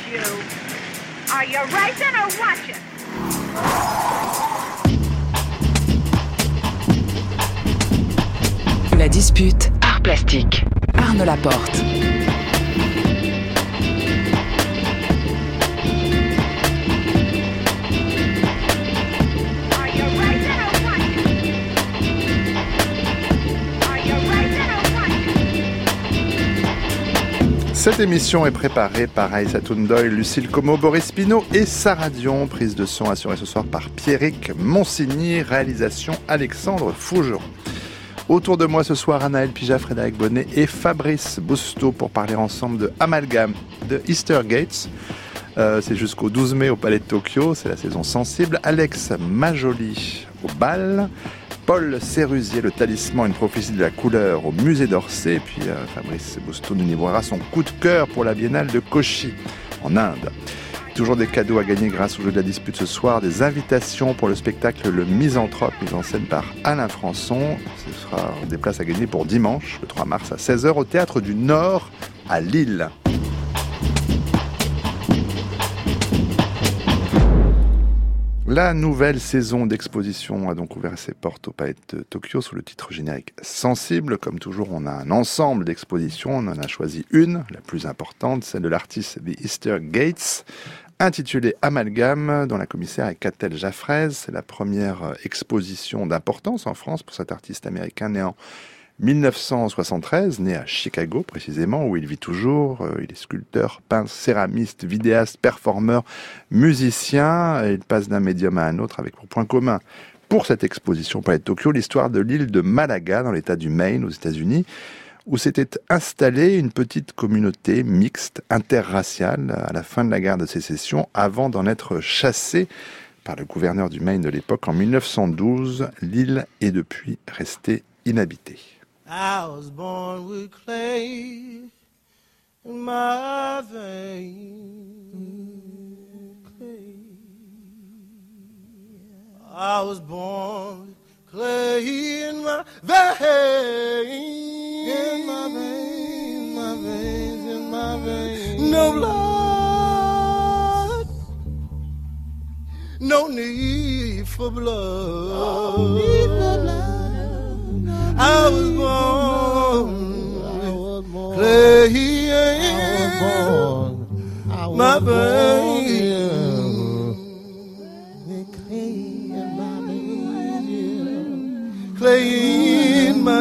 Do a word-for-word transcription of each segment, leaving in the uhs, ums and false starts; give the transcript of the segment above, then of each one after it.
you. Are you racing or watching? La dispute art plastique. Arnaud Laporte. Cette émission est préparée par Aïssa Toundoy, Lucille Como, Boris Pinault et Sarah Dion. Prise de son assurée ce soir par Pierrick Monsigny, réalisation Alexandre Fougeron. Autour de moi ce soir, Anaël Pija, Frédéric Bonnet et Fabrice Bousteau pour parler ensemble de Amalgame de Easter Gates. Euh, c'est jusqu'au douze mai au Palais de Tokyo, c'est la saison sensible. Alex Majoli au bal. Paul Sérusier, le talisman, une prophétie de la couleur au musée d'Orsay. Et puis euh, Fabrice Bousteau nous livrera son coup de cœur pour la Biennale de Kochi en Inde. Toujours des cadeaux à gagner grâce au jeu de la dispute ce soir, des invitations pour le spectacle Le Misanthrope, mis en scène par Alain Françon. Ce sera des places à gagner pour dimanche, le trois mars à seize heures au Théâtre du Nord à Lille. La nouvelle saison d'exposition a donc ouvert ses portes au Palais de Tokyo sous le titre générique Sensible. Comme toujours, on a un ensemble d'expositions. On en a choisi une, la plus importante, celle de l'artiste The Easter Gates, intitulée Amalgame, dont la commissaire est Catel Jaffrez. C'est la première exposition d'importance en France pour cet artiste américain né en mille neuf cent soixante-treize, né à Chicago précisément, où il vit toujours. Il est sculpteur, peintre, céramiste, vidéaste, performeur, musicien. Il passe d'un médium à un autre avec pour point commun, pour cette exposition Palais de Tokyo, l'histoire de l'île de Malaga, dans l'état du Maine, aux États-Unis, où s'était installée une petite communauté mixte, interraciale, à la fin de la guerre de sécession, avant d'en être chassée par le gouverneur du Maine de l'époque en mille neuf cent douze. L'île est depuis restée inhabitée. I was born with clay in my veins. Clay. I was born with clay in my veins. In my veins, my veins, in my veins. No blood, no need for blood. No need for blood. I was born, I was born clay in my veins, clay in my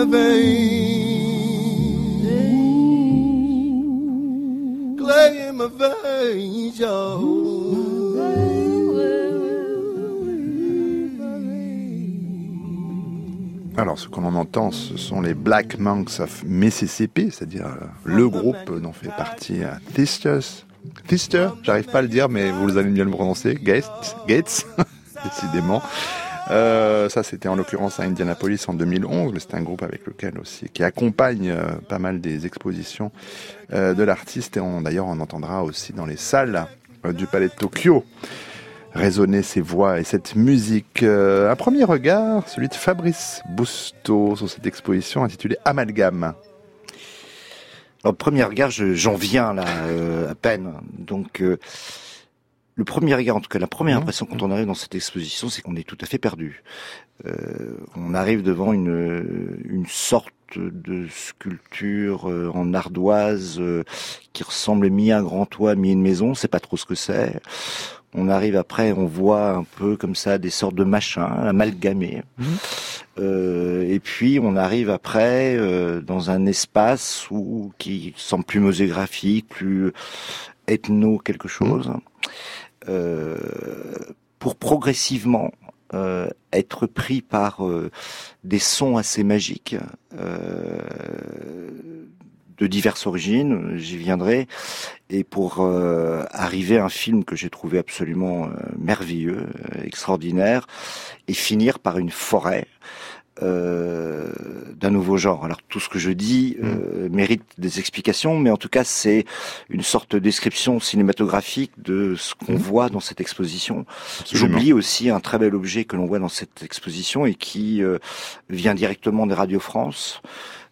veins, clay in my veins, y'all. Alors, ce que l'on entend, ce sont les Black Monks of Mississippi, c'est-à-dire le groupe dont fait partie Thisters. Thister, j'arrive pas à le dire, mais vous allez bien le prononcer. Gates, Gates, décidément. Euh, ça, c'était en l'occurrence à Indianapolis en deux mille onze, mais c'est un groupe avec lequel aussi, qui accompagne euh, pas mal des expositions euh, de l'artiste. Et on, d'ailleurs, on entendra aussi dans les salles euh, du Palais de Tokyo résonner ces voix et cette musique. Euh, un premier regard, celui de Fabrice Bousteau, sur cette exposition intitulée Amalgame. Au premier regard, je, j'en viens là, euh, à peine. Donc, euh, le premier regard, en tout cas, la première impression quand on arrive dans cette exposition, c'est qu'on est tout à fait perdu. Euh, on arrive devant une, une sorte de sculpture euh, en ardoise euh, qui ressemble mi à un grand toit, mi à une maison. On sait pas trop ce que c'est. On arrive après, on voit un peu comme ça des sortes de machins amalgamés. Mmh. Euh, et puis on arrive après euh, dans un espace où qui semble plus muséographique, plus ethno quelque chose, mmh. euh, pour progressivement euh, être pris par euh, des sons assez magiques. Euh, de diverses origines, j'y viendrai, et pour euh, arriver à un film que j'ai trouvé absolument euh, merveilleux, euh, extraordinaire, et finir par une forêt euh, d'un nouveau genre. Alors tout ce que je dis euh, mérite des explications, mais en tout cas c'est une sorte de description cinématographique de ce qu'on mmh. voit dans cette exposition. Absolument. J'oublie aussi un très bel objet que l'on voit dans cette exposition et qui euh, vient directement de Radio France.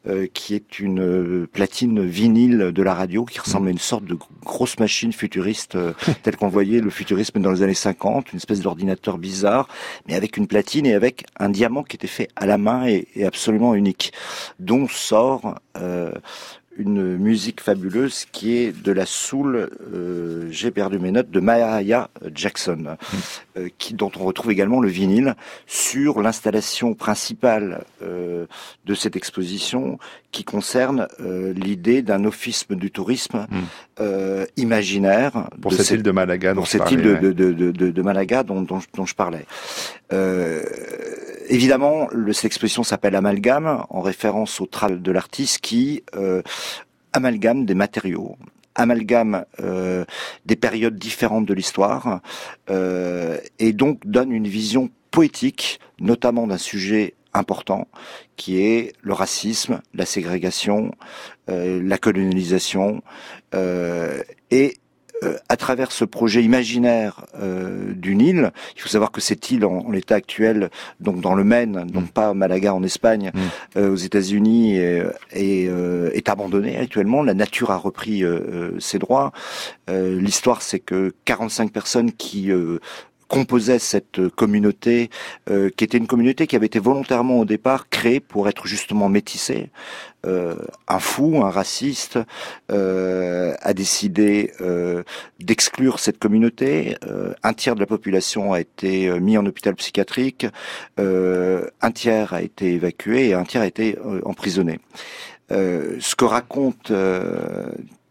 euh, qui est une euh, platine vinyle de la radio qui ressemble à une sorte de grosse machine futuriste euh, telle qu'on voyait le futurisme dans les années cinquante, une espèce d'ordinateur bizarre, mais avec une platine et avec un diamant qui était fait à la main et, et absolument unique, dont sort euh, une musique fabuleuse qui est de la soul, euh, j'ai perdu mes notes, de Mahalia Jackson, mmh. euh, qui, dont on retrouve également le vinyle sur l'installation principale euh, de cette exposition qui concerne euh, l'idée d'un office du tourisme mmh. euh, imaginaire. Pour cette île de Malaga. Pour cette île de, de, de, de, de, de Malaga dont, dont, dont je parlais. Euh, Évidemment, le, cette exposition s'appelle Amalgame, en référence au travail de l'artiste qui euh, amalgame des matériaux, amalgame euh, des périodes différentes de l'histoire, euh, et donc donne une vision poétique, notamment d'un sujet important, qui est le racisme, la ségrégation, euh, la colonisation, euh, et Euh, à travers ce projet imaginaire euh, d'une île, il faut savoir que cette île, en, en l'état actuel, donc dans le Maine, donc pas Malaga en Espagne, mmh. euh, aux États-Unis, est, est, euh, est abandonnée actuellement. La nature a repris euh, ses droits. Euh, l'histoire, c'est que quarante-cinq personnes qui euh, composait cette communauté, euh, qui était une communauté qui avait été volontairement au départ créée pour être justement métissée. Euh, un fou, un raciste, euh, a décidé euh, d'exclure cette communauté. Euh, un tiers de la population a été euh, mis en hôpital psychiatrique, euh, un tiers a été évacué et un tiers a été euh, emprisonné. Euh, ce que raconte euh,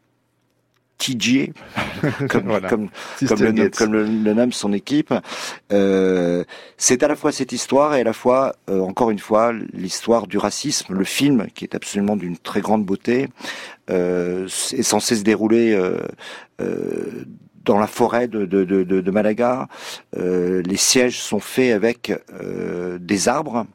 T J, comme, voilà. comme, comme, le, comme le, le nomme son équipe, euh, c'est à la fois cette histoire et à la fois, euh, encore une fois, l'histoire du racisme. Le film, qui est absolument d'une très grande beauté, euh, est censé se dérouler euh, euh, dans la forêt de, de, de, de Malaga. Euh, les sièges sont faits avec euh, des arbres.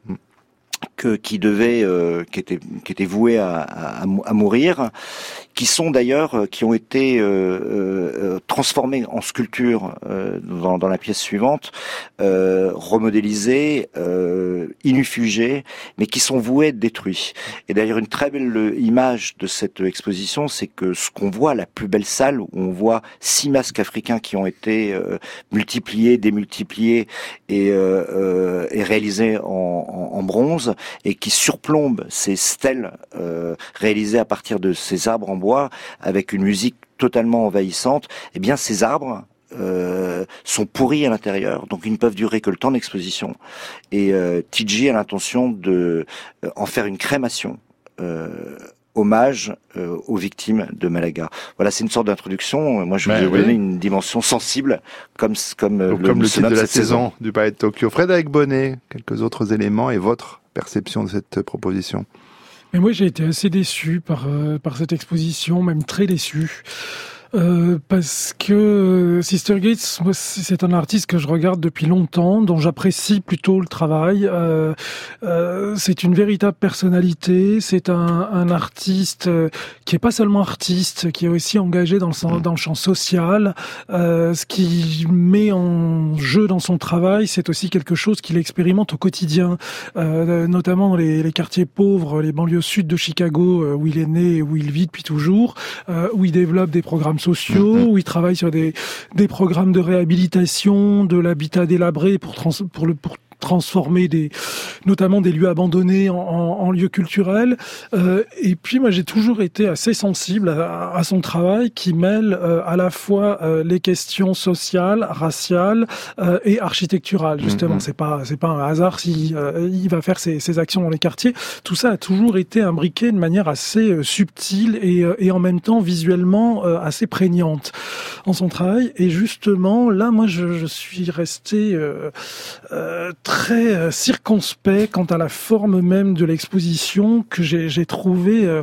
Que, qui devaient, euh, qui étaient, qui étaient voués à, à, à mourir, qui sont d'ailleurs, qui ont été euh, euh, transformés en sculptures euh, dans, dans la pièce suivante, euh, remodélisés, euh, inufugés, mais qui sont voués à être détruits. Et d'ailleurs, une très belle image de cette exposition, c'est que ce qu'on voit, la plus belle salle où on voit six masques africains qui ont été euh, multipliés, démultipliés et, euh, euh, et réalisés en, en, en bronze, et qui surplombe ces stèles euh, réalisées à partir de ces arbres en bois avec une musique totalement envahissante. Eh bien, ces arbres euh, sont pourris à l'intérieur, donc ils ne peuvent durer que le temps d'exposition. Et euh, T J a l'intention de euh, en faire une crémation. Euh, hommage euh, aux victimes de Malaga. Voilà, c'est une sorte d'introduction. Moi, je vous ai oui. donné une dimension sensible, comme comme, Donc, le, comme le titre de la saison, saison du Palais de Tokyo. Frédéric Bonnet, quelques autres éléments et votre perception de cette proposition? Mais moi, j'ai été assez déçu par euh, par cette exposition, même très déçu. Euh, parce que Sister Gates, moi, c'est un artiste que je regarde depuis longtemps, dont j'apprécie plutôt le travail. Euh, euh, c'est une véritable personnalité. C'est un, un artiste euh, qui est pas seulement artiste, qui est aussi engagé dans le, dans le champ social. Euh, ce qui met en jeu dans son travail, c'est aussi quelque chose qu'il expérimente au quotidien, euh, notamment dans les, les quartiers pauvres, les banlieues sud de Chicago, euh, où il est né et où il vit depuis toujours, euh, où il développe des programmes sociaux, mmh. où il travaille sur des des programmes de réhabilitation, de l'habitat délabré pour trans, pour le pour transformer des, notamment des lieux abandonnés en, en, en lieux culturels. Euh, et puis moi j'ai toujours été assez sensible à, à son travail qui mêle euh, à la fois euh, les questions sociales, raciales euh, et architecturales. Justement, mm-hmm. c'est pas c'est pas un hasard si euh, il va faire ses, ses actions dans les quartiers. Tout ça a toujours été imbriqué de manière assez euh, subtile et, euh, et en même temps visuellement euh, assez prégnante en son travail. Et justement là, moi je, je suis resté euh, euh, très euh, circonspect quant à la forme même de l'exposition que j'ai, j'ai trouvé euh,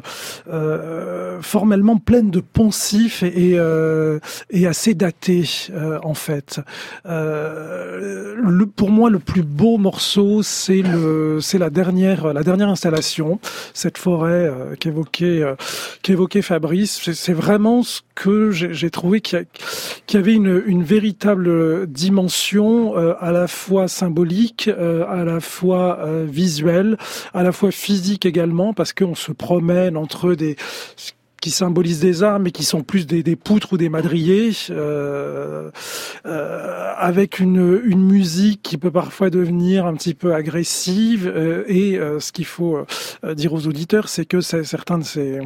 euh, formellement pleine de poncifs et, et, euh, et assez datée euh, en fait. Euh, le, pour moi, le plus beau morceau, c'est le, c'est la dernière, la dernière installation, cette forêt euh, qu'évoquait, euh, qu'évoquait Fabrice. C'est, c'est vraiment ce que j'ai, j'ai trouvé qu'il y, a, qu'il y avait une, une véritable dimension euh, à la fois symbolique musique, euh, à la fois euh, visuelle, à la fois physique également, parce qu'on se promène entre des qui symbolisent des armes, mais qui sont plus des, des poutres ou des madriers, euh, euh, avec une, une musique qui peut parfois devenir un petit peu agressive. Euh, et euh, ce qu'il faut euh, dire aux auditeurs, c'est que c'est, certains de ces...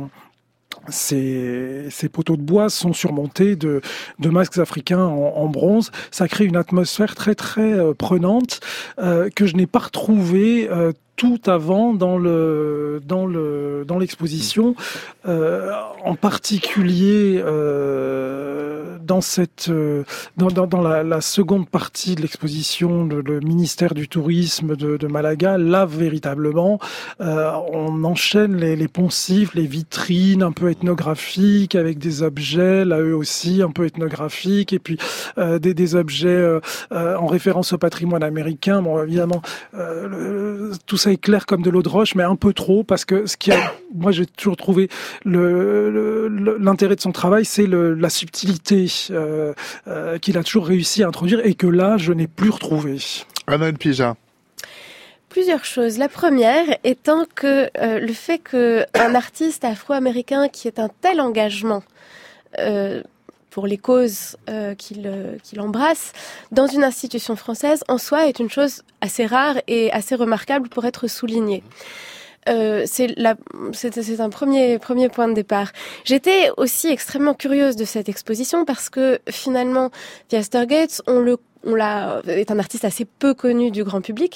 Ces, ces poteaux de bois sont surmontés de, de masques africains en, en bronze. Ça crée une atmosphère très très euh, prenante euh, que je n'ai pas retrouvée euh, tout avant dans le dans le dans l'exposition, euh, en particulier euh, dans cette euh, dans, dans dans la, la seconde partie de l'exposition, le, le ministère du tourisme de, de Malaga. Là véritablement, euh, on enchaîne les, les poncifs, les vitrines un peu ethnographiques avec des objets là eux aussi un peu ethnographiques et puis euh, des, des objets euh, euh, en référence au patrimoine américain. Bon évidemment euh, le, tout ça est clair comme de l'eau de roche, mais un peu trop, parce que ce qui a, moi j'ai toujours trouvé le, le, l'intérêt de son travail, c'est le, la subtilité euh, euh, qu'il a toujours réussi à introduire et que là je n'ai plus retrouvé. Anna Pija. Plusieurs choses. La première étant que euh, le fait qu'un artiste afro-américain qui ait un tel engagement euh, pour les causes euh, qu'il, euh, qu'il embrasse, dans une institution française, en soi, est une chose assez rare et assez remarquable pour être soulignée. Euh, c'est, la, c'est, c'est un premier, premier point de départ. J'étais aussi extrêmement curieuse de cette exposition parce que, finalement, Theaster Gates, on le, on l'a, est un artiste assez peu connu du grand public.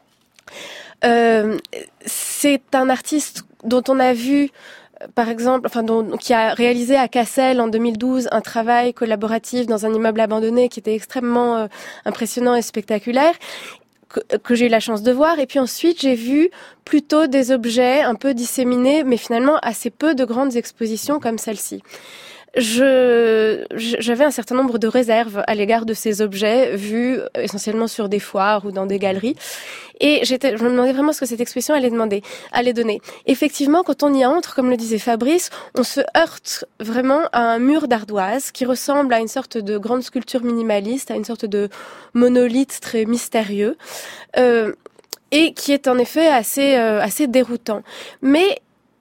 Euh, c'est un artiste dont on a vu par exemple, enfin, dont, qui a réalisé à Cassel en deux mille douze un travail collaboratif dans un immeuble abandonné qui était extrêmement euh, impressionnant et spectaculaire, que, que j'ai eu la chance de voir. Et puis ensuite, j'ai vu plutôt des objets un peu disséminés, mais finalement assez peu de grandes expositions comme celle-ci. Je, j'avais un certain nombre de réserves à l'égard de ces objets vus essentiellement sur des foires ou dans des galeries. Et j'étais, je me demandais vraiment ce que cette exposition allait demander, allait donner. Effectivement, quand on y entre, comme le disait Fabrice, on se heurte vraiment à un mur d'ardoise qui ressemble à une sorte de grande sculpture minimaliste, à une sorte de monolithe très mystérieux, euh, et qui est en effet assez, euh, assez déroutant. Mais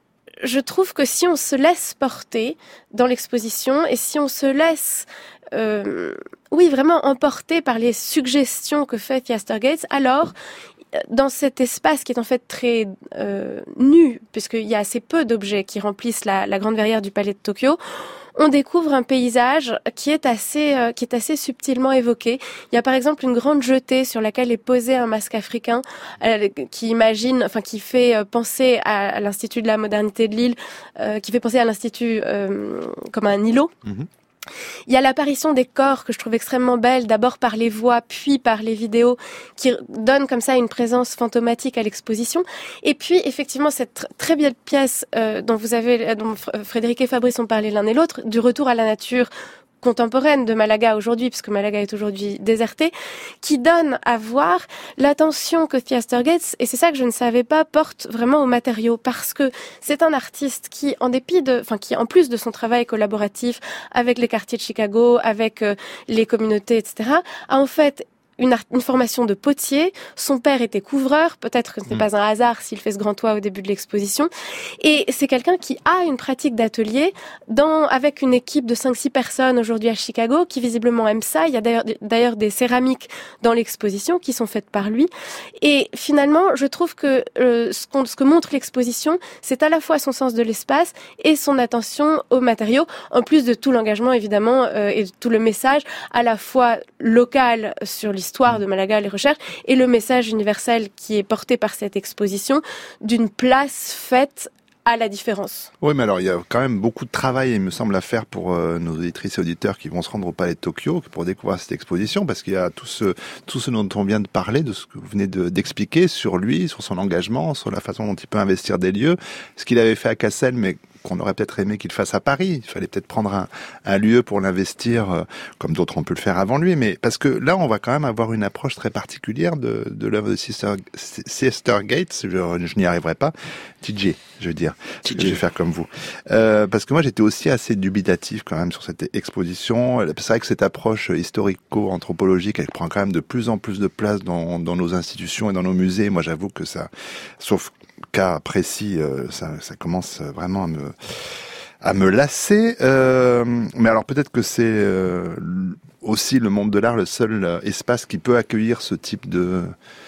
je trouve que si on se laisse porter dans l'exposition et si on se laisse, euh, oui, vraiment emporter par les suggestions que fait Theaster Gates, alors, dans cet espace qui est en fait très euh, nu, puisqu'il y a assez peu d'objets qui remplissent la, la grande verrière du palais de Tokyo, on découvre un paysage qui est assez, euh, qui est assez subtilement évoqué. Il y a par exemple une grande jetée sur laquelle est posé un masque africain, euh, qui imagine, enfin qui fait euh, penser à, à l'Institut de la modernité de Lille, euh, qui fait penser à l'Institut euh, comme un îlot. Mmh. Il y a l'apparition des corps que je trouve extrêmement belle, d'abord par les voix, puis par les vidéos, qui donnent comme ça une présence fantomatique à l'exposition. Et puis, effectivement, cette très belle pièce euh, dont vous avez, dont Frédéric et Fabrice ont parlé l'un et l'autre, du retour à la nature contemporaine de Malaga aujourd'hui, puisque Malaga est aujourd'hui désertée, qui donne à voir l'attention que Theaster Gates, et c'est ça que je ne savais pas, porte vraiment aux matériaux, parce que c'est un artiste qui, en dépit de, enfin, qui, en plus de son travail collaboratif avec les quartiers de Chicago, avec euh, les communautés, et cetera, a en fait Une, art- une formation de potier. Son père était couvreur. Peut-être que ce n'est pas un hasard s'il fait ce grand toit au début de l'exposition. Et c'est quelqu'un qui a une pratique d'atelier dans, avec une équipe de cinq six personnes aujourd'hui à Chicago qui visiblement aime ça. Il y a d'ailleurs, d'ailleurs des céramiques dans l'exposition qui sont faites par lui. Et finalement, je trouve que euh, ce, qu'on, ce que montre l'exposition, c'est à la fois son sens de l'espace et son attention aux matériaux, en plus de tout l'engagement évidemment euh, et de tout le message à la fois local sur l'histoire l'histoire de Malaga, les recherches, et le message universel qui est porté par cette exposition d'une place faite à la différence. Oui, mais alors il y a quand même beaucoup de travail, il me semble, à faire pour euh, nos auditrices et auditeurs qui vont se rendre au Palais de Tokyo pour découvrir cette exposition, parce qu'il y a tout ce, tout ce dont on vient de parler, de ce que vous venez de, d'expliquer sur lui, sur son engagement, sur la façon dont il peut investir des lieux, ce qu'il avait fait à Cassel, mais qu'on aurait peut-être aimé qu'il fasse à Paris. Il fallait peut-être prendre un, un lieu pour l'investir, euh, comme d'autres ont pu le faire avant lui. Mais parce que là, on va quand même avoir une approche très particulière de, de l'œuvre de Sister, Sister Gates. Je, je n'y arriverai pas. T J, je veux dire. T J. Je vais faire comme vous. Euh, parce que moi, j'étais aussi assez dubitatif quand même sur cette exposition. C'est vrai que cette approche historico-anthropologique, elle prend quand même de plus en plus de place dans, dans nos institutions et dans nos musées. Moi, j'avoue que ça, sauf cas précis, euh, ça, ça commence vraiment à me, à me lasser. Euh, mais alors peut-être que c'est euh, aussi le monde de l'art le seul espace qui peut accueillir ce type de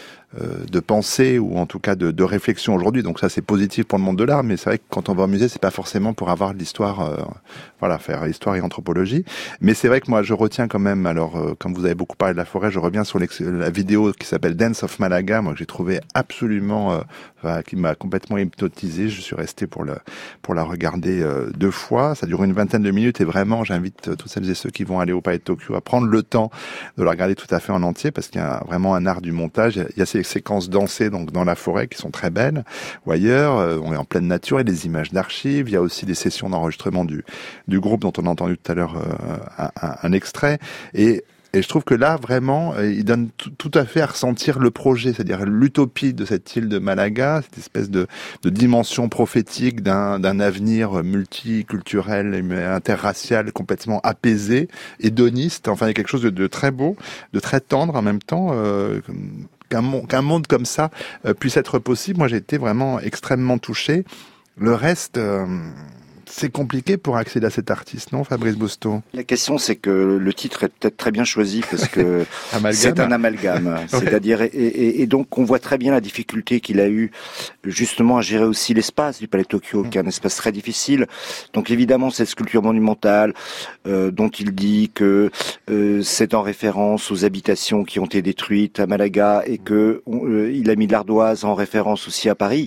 de pensée ou en tout cas de, de réflexion aujourd'hui. Donc ça, c'est positif pour le monde de l'art, mais c'est vrai que quand on va au musée, c'est pas forcément pour avoir de l'histoire, euh, voilà, faire histoire et anthropologie. Mais c'est vrai que moi, je retiens quand même, alors, euh, comme vous avez beaucoup parlé de la forêt, je reviens sur la vidéo qui s'appelle Dance of Malaga, moi, que j'ai trouvé absolument, euh, enfin, qui m'a complètement hypnotisé. Je suis resté pour le, pour la regarder euh, deux fois. Ça dure une vingtaine de minutes et vraiment, j'invite euh, toutes celles et ceux qui vont aller au Palais de Tokyo à prendre le temps de la regarder tout à fait en entier parce qu'il y a vraiment un art du montage. Il y a ces séquences dansées donc dans la forêt qui sont très belles ou ailleurs, euh, on est en pleine nature et des images d'archives, il y a aussi des sessions d'enregistrement du du groupe dont on a entendu tout à l'heure euh, un, un, un extrait et Et je trouve que là, vraiment, il donne tout, tout à fait à ressentir le projet, c'est-à-dire l'utopie de cette île de Malaga, cette espèce de, de dimension prophétique d'un, d'un avenir multiculturel, interracial, complètement apaisé, hédoniste. Enfin, il y a quelque chose de, de très beau, de très tendre en même temps. Euh, qu'un, monde, qu'un monde comme ça euh, puisse être possible. Moi, j'ai été vraiment extrêmement touché. Le reste... Euh, c'est compliqué pour accéder à cet artiste, non, Fabrice Bosto? La question, c'est que le titre est peut-être très bien choisi parce que c'est un amalgame. Ouais. C'est-à-dire, et, et, et donc, on voit très bien la difficulté qu'il a eu justement à gérer aussi l'espace du Palais de Tokyo, mmh. qui est un espace très difficile. Donc, évidemment, cette sculpture monumentale euh, dont il dit que euh, c'est en référence aux habitations qui ont été détruites à Malaga et que euh, il a mis de l'ardoise en référence aussi à Paris.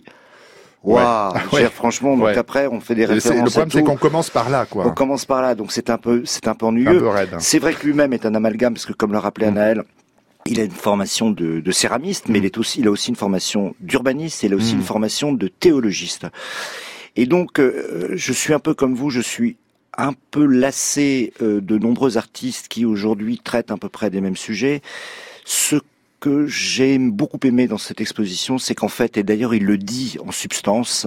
Waouh, wow, ouais. Franchement, donc ouais. après, on fait des références. C'est, le problème, c'est qu'on commence par là, quoi. On commence par là, donc c'est un peu, c'est un peu ennuyeux. Un peu raide. C'est vrai que lui-même est un amalgame, parce que comme le rappelait mmh. Anaël, il a une formation de, de céramiste, mmh. mais il est aussi, il a aussi une formation d'urbaniste, et il a aussi mmh. une formation de théologiste. Et donc, euh, je suis un peu comme vous, je suis un peu lassé euh, de nombreux artistes qui aujourd'hui traitent à peu près des mêmes sujets. Ce que j'ai beaucoup aimé dans cette exposition, c'est qu'en fait, et d'ailleurs il le dit en substance,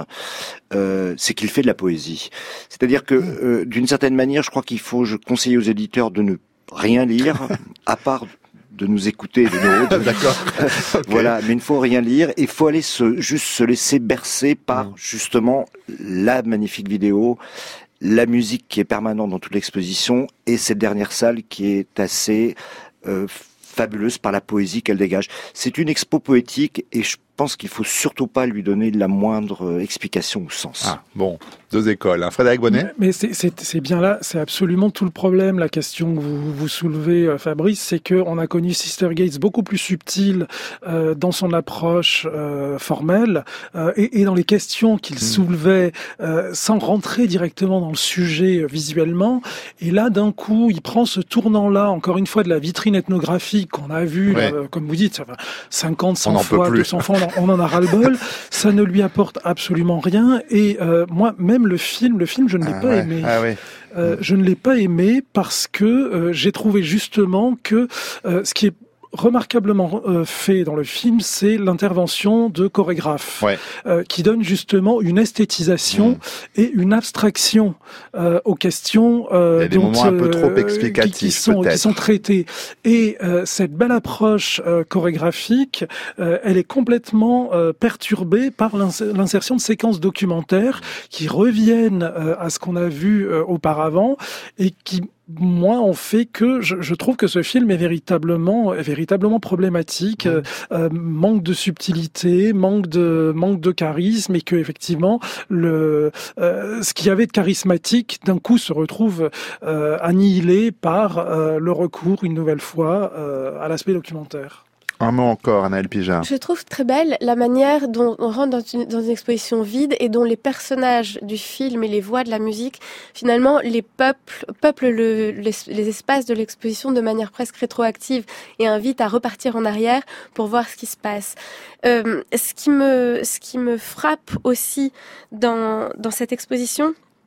euh, c'est qu'il fait de la poésie. C'est-à-dire que, euh, d'une certaine manière, je crois qu'il faut je conseille aux éditeurs de ne rien lire, à part de nous écouter de nos D'accord. Okay. Voilà, mais il ne faut rien lire, il faut aller se, juste se laisser bercer par, mmh. justement, la magnifique vidéo, la musique qui est permanente dans toute l'exposition, et cette dernière salle qui est assez... Euh, fabuleuse par la poésie qu'elle dégage. C'est une expo poétique et je pense qu'il faut surtout pas lui donner la moindre explication ou sens. Ah, bon, deux écoles. Hein. Frédéric Bonnet ? Mais, mais c'est, c'est, c'est bien là, c'est absolument tout le problème. La question que vous, vous soulevez, Fabrice, c'est qu'on a connu Sister Gates beaucoup plus subtile euh, dans son approche euh, formelle euh, et, et dans les questions qu'il mmh. soulevait euh, sans rentrer directement dans le sujet euh, visuellement. Et là, d'un coup, il prend ce tournant-là, encore une fois, de la vitrine ethnographique qu'on a vu, ouais. là, comme vous dites, cinquante, cent fois, deux cents fois, on en a ras-le-bol. Ça ne lui apporte absolument rien. Et euh, moi, même le film, le film, je ne l'ai ah, pas ouais. aimé. Ah, ouais. euh, je ne l'ai pas aimé parce que euh, j'ai trouvé justement que euh, ce qui est remarquablement euh, fait dans le film, c'est l'intervention de chorégraphes ouais. euh, qui donne justement une esthétisation mmh. et une abstraction euh, aux questions euh, Il y a des dont, moments un peu trop euh, explicatifs, qui, qui sont peut-être. qui sont traités. Et euh, cette belle approche euh, chorégraphique, euh, elle est complètement euh, perturbée par l'insertion de séquences documentaires qui reviennent euh, à ce qu'on a vu euh, auparavant et qui moi, on fait que je, je trouve que ce film est véritablement, est véritablement problématique, mmh. euh, manque de subtilité, manque de manque de charisme, et que effectivement, le euh, ce qu'il y avait de charismatique d'un coup se retrouve euh, annihilé par euh, le recours une nouvelle fois euh, à l'aspect documentaire. Un mot encore, Anaël Pijard. Je trouve très belle la manière dont on rentre dans une, dans une exposition vide et dont les personnages du film et les voix de la musique, finalement, les peuples, peuplent le, les, les espaces de l'exposition de manière presque rétroactive et invitent à repartir en arrière pour voir ce qui se passe. Euh, ce qui me, ce qui me frappe aussi dans, dans cette exposition,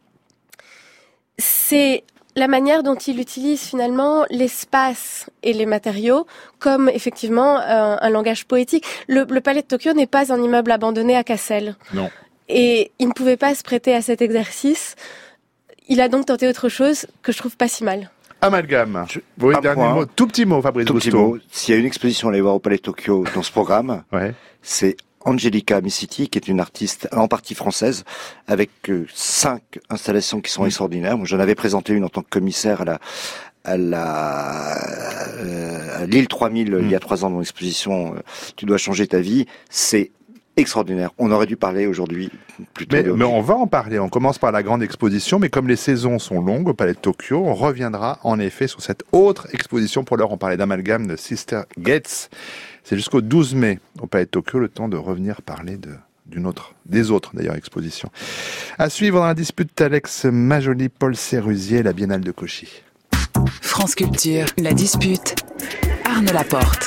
c'est la manière dont il utilise finalement l'espace et les matériaux comme effectivement un, un langage poétique. Le, le Palais de Tokyo n'est pas un immeuble abandonné à Cassel. Non. Et il ne pouvait pas se prêter à cet exercice. Il a donc tenté autre chose que je trouve pas si mal. Amalgame. Je, oui, dernier point, mot. Tout petit mot, Fabrice Tout Gousteau. petit mot. S'il y a une exposition à aller voir au Palais de Tokyo dans ce programme, ouais. c'est Angelica Missiti, qui est une artiste en partie française, avec euh, cinq installations qui sont mmh. extraordinaires. Moi, j'en avais présenté une en tant que commissaire à la à la euh, à l'île trois mille mmh. il y a trois ans dans l'exposition euh, Tu dois changer ta vie. C'est extraordinaire. On aurait dû parler aujourd'hui plutôt. Mais, mais on va en parler. On commence par la grande exposition, mais comme les saisons sont longues au Palais de Tokyo, on reviendra en effet sur cette autre exposition. Pour l'heure, on parlait d'amalgame de Sister Gates. C'est jusqu'au douze mai au Palais de Tokyo, le temps de revenir parler de d'une autre, des autres d'ailleurs expositions. À suivre dans la dispute Alex Majoli, Paul Sérusier, la Biennale de Cauchy. France Culture, la dispute, Arnaud Laporte.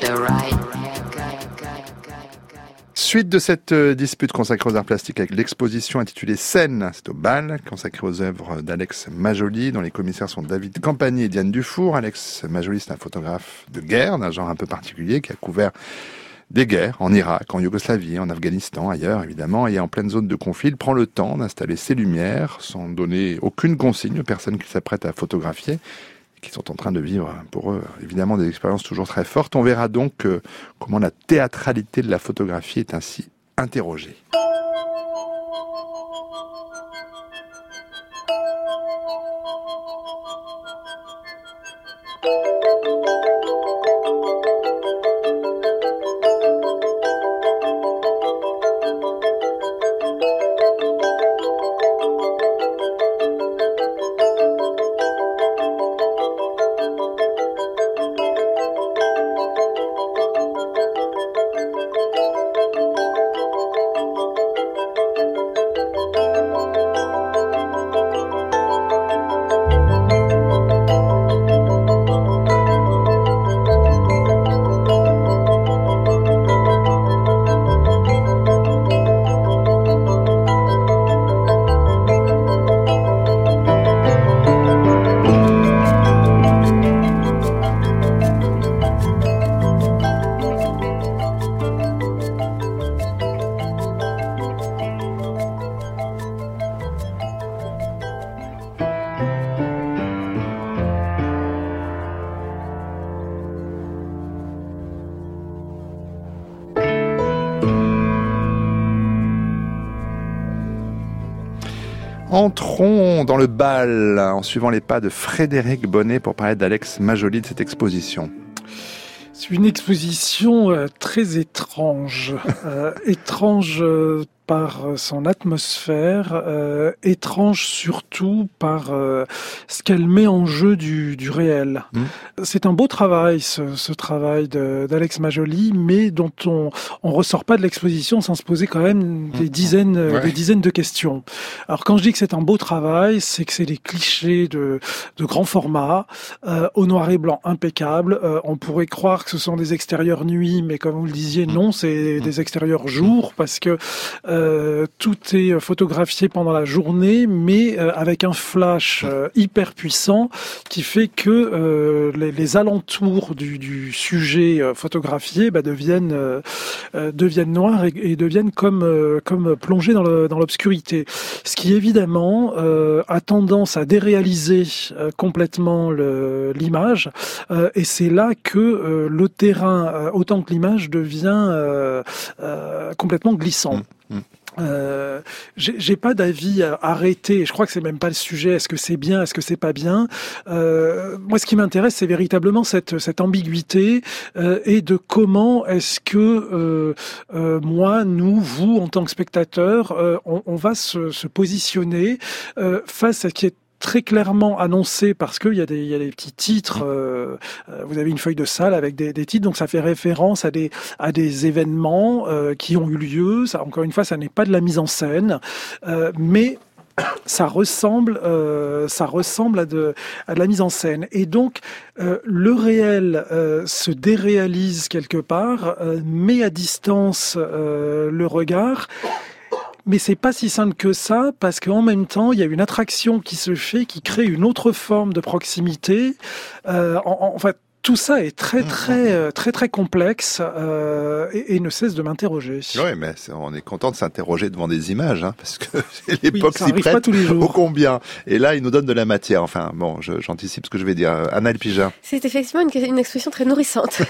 Suite de cette dispute consacrée aux arts plastiques avec l'exposition intitulée Scène, c'est au Bal, consacrée aux œuvres d'Alex Majoli, dont les commissaires sont David Campagny et Diane Dufour. Alex Majoli, c'est un photographe de guerre, d'un genre un peu particulier, qui a couvert des guerres en Irak, en Yougoslavie, en Afghanistan, ailleurs évidemment, et en pleine zone de conflit. Il prend le temps d'installer ses lumières, sans donner aucune consigne aux personnes qui s'apprêtent à photographier, qui sont en train de vivre, pour eux, évidemment, des expériences toujours très fortes. On verra donc euh, comment la théâtralité de la photographie est ainsi interrogée. Entrons dans le bal en suivant les pas de Frédéric Bonnet pour parler d'Alex Majoli de cette exposition. C'est une exposition euh, très étrange, euh, étrange euh, par son atmosphère, euh, étrange surtout par euh, ce qu'elle met en jeu du, du réel. Mmh. C'est un beau travail, ce, ce travail de, d'Alex Majoli, mais dont on on ressort pas de l'exposition sans se poser quand même des dizaines, ouais. des dizaines de questions. Alors quand je dis que c'est un beau travail, c'est que c'est des clichés de, de grand format, euh, au noir et blanc impeccable. Euh, on pourrait croire que ce sont des extérieurs nuit, mais comme vous le disiez, non, c'est des extérieurs jour, parce que euh, tout est photographié pendant la journée, mais euh, avec un flash euh, hyper puissant qui fait que euh, les, les alentours du, du sujet euh, photographié bah, deviennent euh, euh, deviennent noirs et, et deviennent comme euh, comme plongés dans le dans l'obscurité. Ce qui évidemment euh, a tendance à déréaliser euh, complètement le, l'image, euh, et c'est là que euh, le terrain, euh, autant que l'image, devient euh, euh, complètement glissant. Mmh, mmh. Euh, j'ai, j'ai pas d'avis arrêté. Je crois que c'est même pas le sujet. Est-ce que c'est bien, est-ce que c'est pas bien? Euh, moi, ce qui m'intéresse, c'est véritablement cette cette ambiguïté euh, et de comment est-ce que euh, euh, moi, nous, vous, en tant que spectateurs, euh, on, on va se, se positionner euh, face à ce qui est très clairement annoncé, parce qu'il y a des, il y a des petits titres, euh, vous avez une feuille de salle avec des, des titres, donc ça fait référence à des, à des événements euh, qui ont eu lieu. Ça, encore une fois, ça n'est pas de la mise en scène, euh, mais ça ressemble, euh, ça ressemble à de, à de la mise en scène. Et donc, euh, le réel euh, se déréalise quelque part, euh, met à distance euh, le regard. mais c'est pas si simple que ça, parce qu'en même temps, il y a une attraction qui se fait, qui crée une autre forme de proximité. Euh, en, en fait, tout ça est très très euh, très très complexe euh, et, et ne cesse de m'interroger. Oui, mais c'est, on est content de s'interroger devant des images, hein, parce que l'époque oui, s'y prête tous les jours. ô combien. Et là, il nous donne de la matière. Enfin, bon, je, j'anticipe ce que je vais dire. Anna Elpija. C'est effectivement une, une exposition très nourrissante.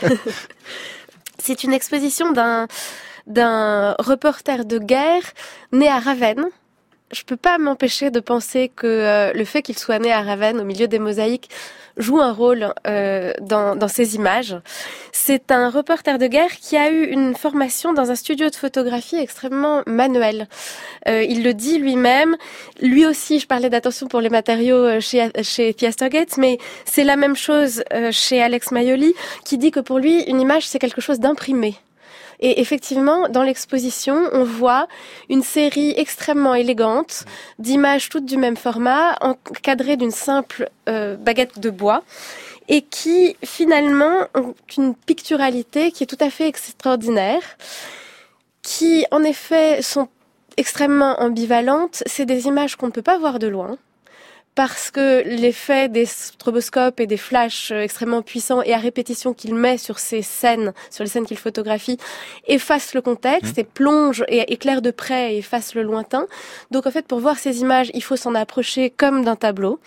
C'est une exposition d'un d'un reporter de guerre né à Ravenne. Je peux pas m'empêcher de penser que euh, le fait qu'il soit né à Ravenne, au milieu des mosaïques, joue un rôle euh, dans, dans ces images. C'est un reporter de guerre qui a eu une formation dans un studio de photographie extrêmement manuel. Euh, il le dit lui-même. Lui aussi, je parlais d'attention pour les matériaux chez, chez Theaster Gates, mais c'est la même chose euh, chez Alex Maioli, qui dit que pour lui, une image, c'est quelque chose d'imprimé. Et effectivement, dans l'exposition, on voit une série extrêmement élégante d'images toutes du même format, encadrées d'une simple euh, baguette de bois, et qui, finalement, ont une picturalité qui est tout à fait extraordinaire, qui, en effet, sont extrêmement ambivalentes. C'est des images qu'on ne peut pas voir de loin, parce que l'effet des stroboscopes et des flashs extrêmement puissants et à répétition qu'il met sur ces scènes, sur les scènes qu'il photographie, efface le contexte mmh. et plonge et éclaire de près et efface le lointain. Donc en fait, pour voir ces images, il faut s'en approcher comme d'un tableau.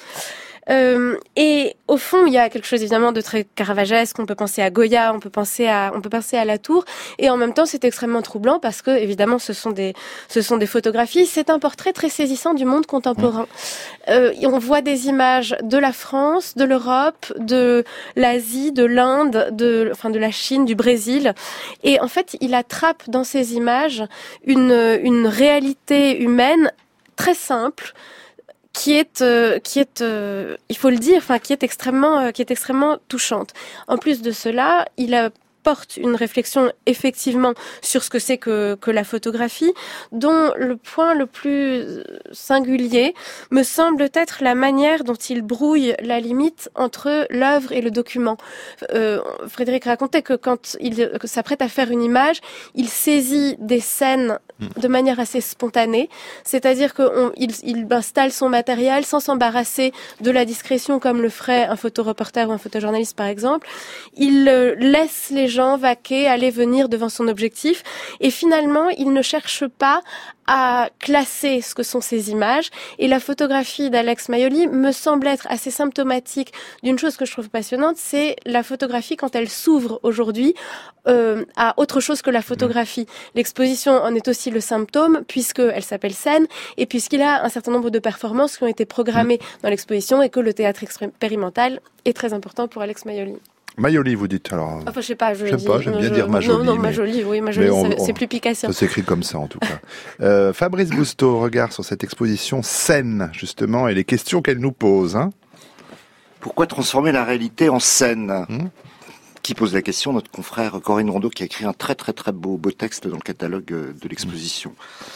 Euh, et au fond, il y a quelque chose évidemment de très caravagesque. On peut penser à Goya, on peut penser à, on peut penser à Latour, et en même temps, c'est extrêmement troublant parce que évidemment, ce sont des, ce sont des photographies. C'est un portrait très saisissant du monde contemporain. Euh, on voit des images de la France, de l'Europe, de l'Asie, de l'Inde, de, enfin de la Chine, du Brésil, et en fait, il attrape dans ces images une, une réalité humaine très simple, qui est euh, qui est euh, il faut le dire, enfin qui est extrêmement euh, qui est extrêmement touchante. En plus de cela, il a porte une réflexion effectivement sur ce que c'est que, que la photographie, dont le point le plus singulier me semble être la manière dont il brouille la limite entre l'œuvre et le document. Euh, Frédéric racontait que quand il s'apprête à faire une image, il saisit des scènes de manière assez spontanée, c'est-à-dire qu'il il installe son matériel sans s'embarrasser de la discrétion comme le ferait un photoreporter ou un photojournaliste par exemple. Il euh, laisse les gens vaquer, aller venir devant son objectif, et finalement il ne cherche pas à classer ce que sont ces images, et la photographie d'Alex Maioli me semble être assez symptomatique d'une chose que je trouve passionnante, c'est la photographie quand elle s'ouvre aujourd'hui euh, à autre chose que la photographie. L'exposition en est aussi le symptôme, puisqu'elle s'appelle Scène, et puisqu'il a un certain nombre de performances qui ont été programmées dans l'exposition, et que le théâtre expérimental est très important pour Alex Maioli. Maioli, vous dites alors. Enfin, je sais pas, je, je sais dis, pas, j'aime non, bien je, dire Majoli. Non, non, mais, Majoli, oui, Majoli, on, c'est, on, c'est plus Picasso. Ça s'écrit comme ça, en tout cas. euh, Fabrice Bousteau, regard sur cette exposition Scène, justement, et les questions qu'elle nous pose, hein. Pourquoi transformer la réalité en scène? Hum Qui pose la question, notre confrère Corinne Rondeau, qui a écrit un très très très beau, beau texte dans le catalogue de l'exposition,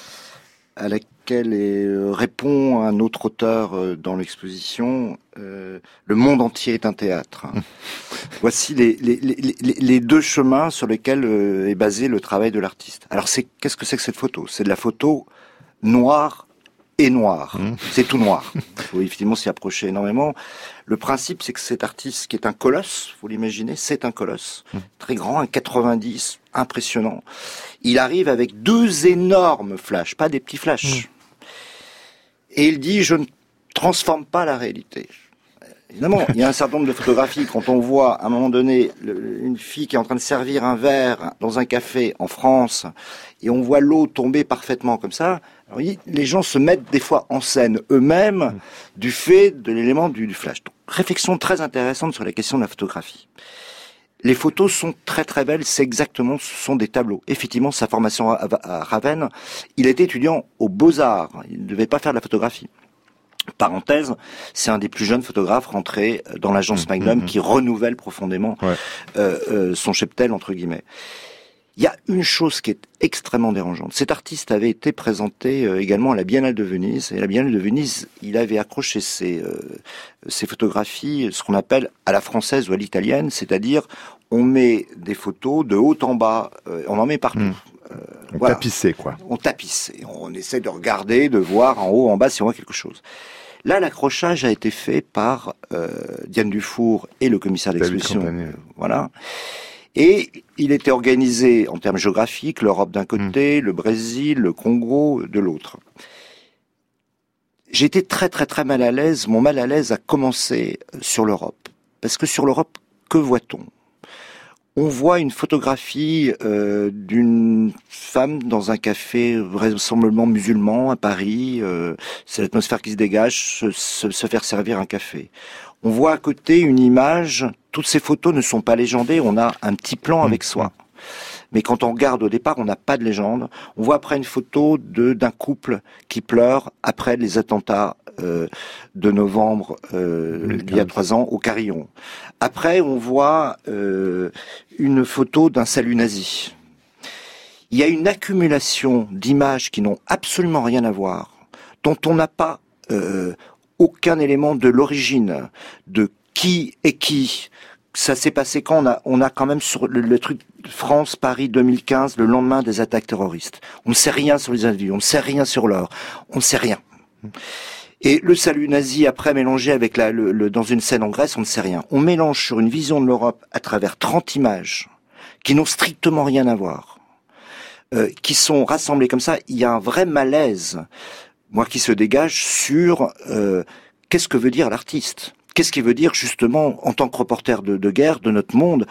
à laquelle est, euh, répond un autre auteur euh, dans l'exposition, euh, le monde entier est un théâtre. Voici les, les, les, les, les deux chemins sur lesquels euh, est basé le travail de l'artiste. Alors c'est, qu'est-ce que c'est que cette photo? C'est de la photo noire et noir. Mmh. C'est tout noir. Il faut effectivement s'y approcher énormément. Le principe, c'est que cet artiste, qui est un colosse, vous l'imaginez, c'est un colosse. Mmh. Très grand, un quatre-vingt-dix, impressionnant. Il arrive avec deux énormes flashs, pas des petits flashs. Mmh. Et il dit, je ne transforme pas la réalité. Évidemment, il y a un certain nombre de photographies, quand on voit, à un moment donné, le, une fille qui est en train de servir un verre dans un café en France, et on voit l'eau tomber parfaitement comme ça, alors, les gens se mettent des fois en scène eux-mêmes mmh. du fait de l'élément du, du flash. Donc, réflexion très intéressante sur la question de la photographie. Les photos sont très très belles, c'est exactement, ce sont des tableaux. Effectivement, sa formation à, à Ravenne, il était étudiant aux Beaux-Arts, il ne devait pas faire de la photographie. Parenthèse, c'est un des plus jeunes photographes rentrés dans l'agence Magnum mmh, mmh. qui renouvelle profondément ouais. euh, euh, son cheptel, entre guillemets. Il y a une chose qui est extrêmement dérangeante. Cet artiste avait été présenté euh, également à la Biennale de Venise. Et à la Biennale de Venise, il avait accroché ses, euh, ses photographies, ce qu'on appelle à la française ou à l'italienne, c'est-à-dire on met des photos de haut en bas, euh, on en met partout. Mmh. Euh, on voilà. tapissait, quoi. On tapisse. Et on essaie de regarder, de voir en haut, en bas si on voit quelque chose. Là, l'accrochage a été fait par euh, Diane Dufour et le commissaire d'exposition. Euh, voilà. Et il était organisé en termes géographiques, l'Europe d'un côté, mmh. le Brésil, le Congo de l'autre. J'ai été très très très mal à l'aise. Mon mal à l'aise a commencé sur l'Europe. Parce que sur l'Europe, que voit-on ? On voit une photographie euh, d'une femme dans un café vraisemblablement musulman à Paris. Euh, c'est l'atmosphère qui se dégage, se, se, se faire servir un café. On voit à côté une image. Toutes ces photos ne sont pas légendées. On a un petit plan avec soi. Mais quand on regarde au départ, on n'a pas de légende. On voit après une photo de d'un couple qui pleure après les attentats euh, de novembre euh, il y a trois ans au Carillon. Après, on voit euh, une photo d'un salut nazi. Il y a une accumulation d'images qui n'ont absolument rien à voir, dont on n'a pas euh, aucun élément de l'origine, de qui est qui. Ça s'est passé quand on a, on a quand même sur le, le truc France, Paris deux mille quinze, le lendemain des attaques terroristes. On ne sait rien sur les individus, on ne sait rien sur l'heure, on ne sait rien. Et le salut nazi après mélangé avec la, le, le, dans une scène en Grèce, on ne sait rien. On mélange sur une vision de l'Europe à travers trente images qui n'ont strictement rien à voir, euh, qui sont rassemblées comme ça. Il y a un vrai malaise, moi, qui se dégage sur euh, qu'est-ce que veut dire l'artiste. Qu'est-ce qu'il veut dire justement en tant que reporter de, de guerre de notre monde?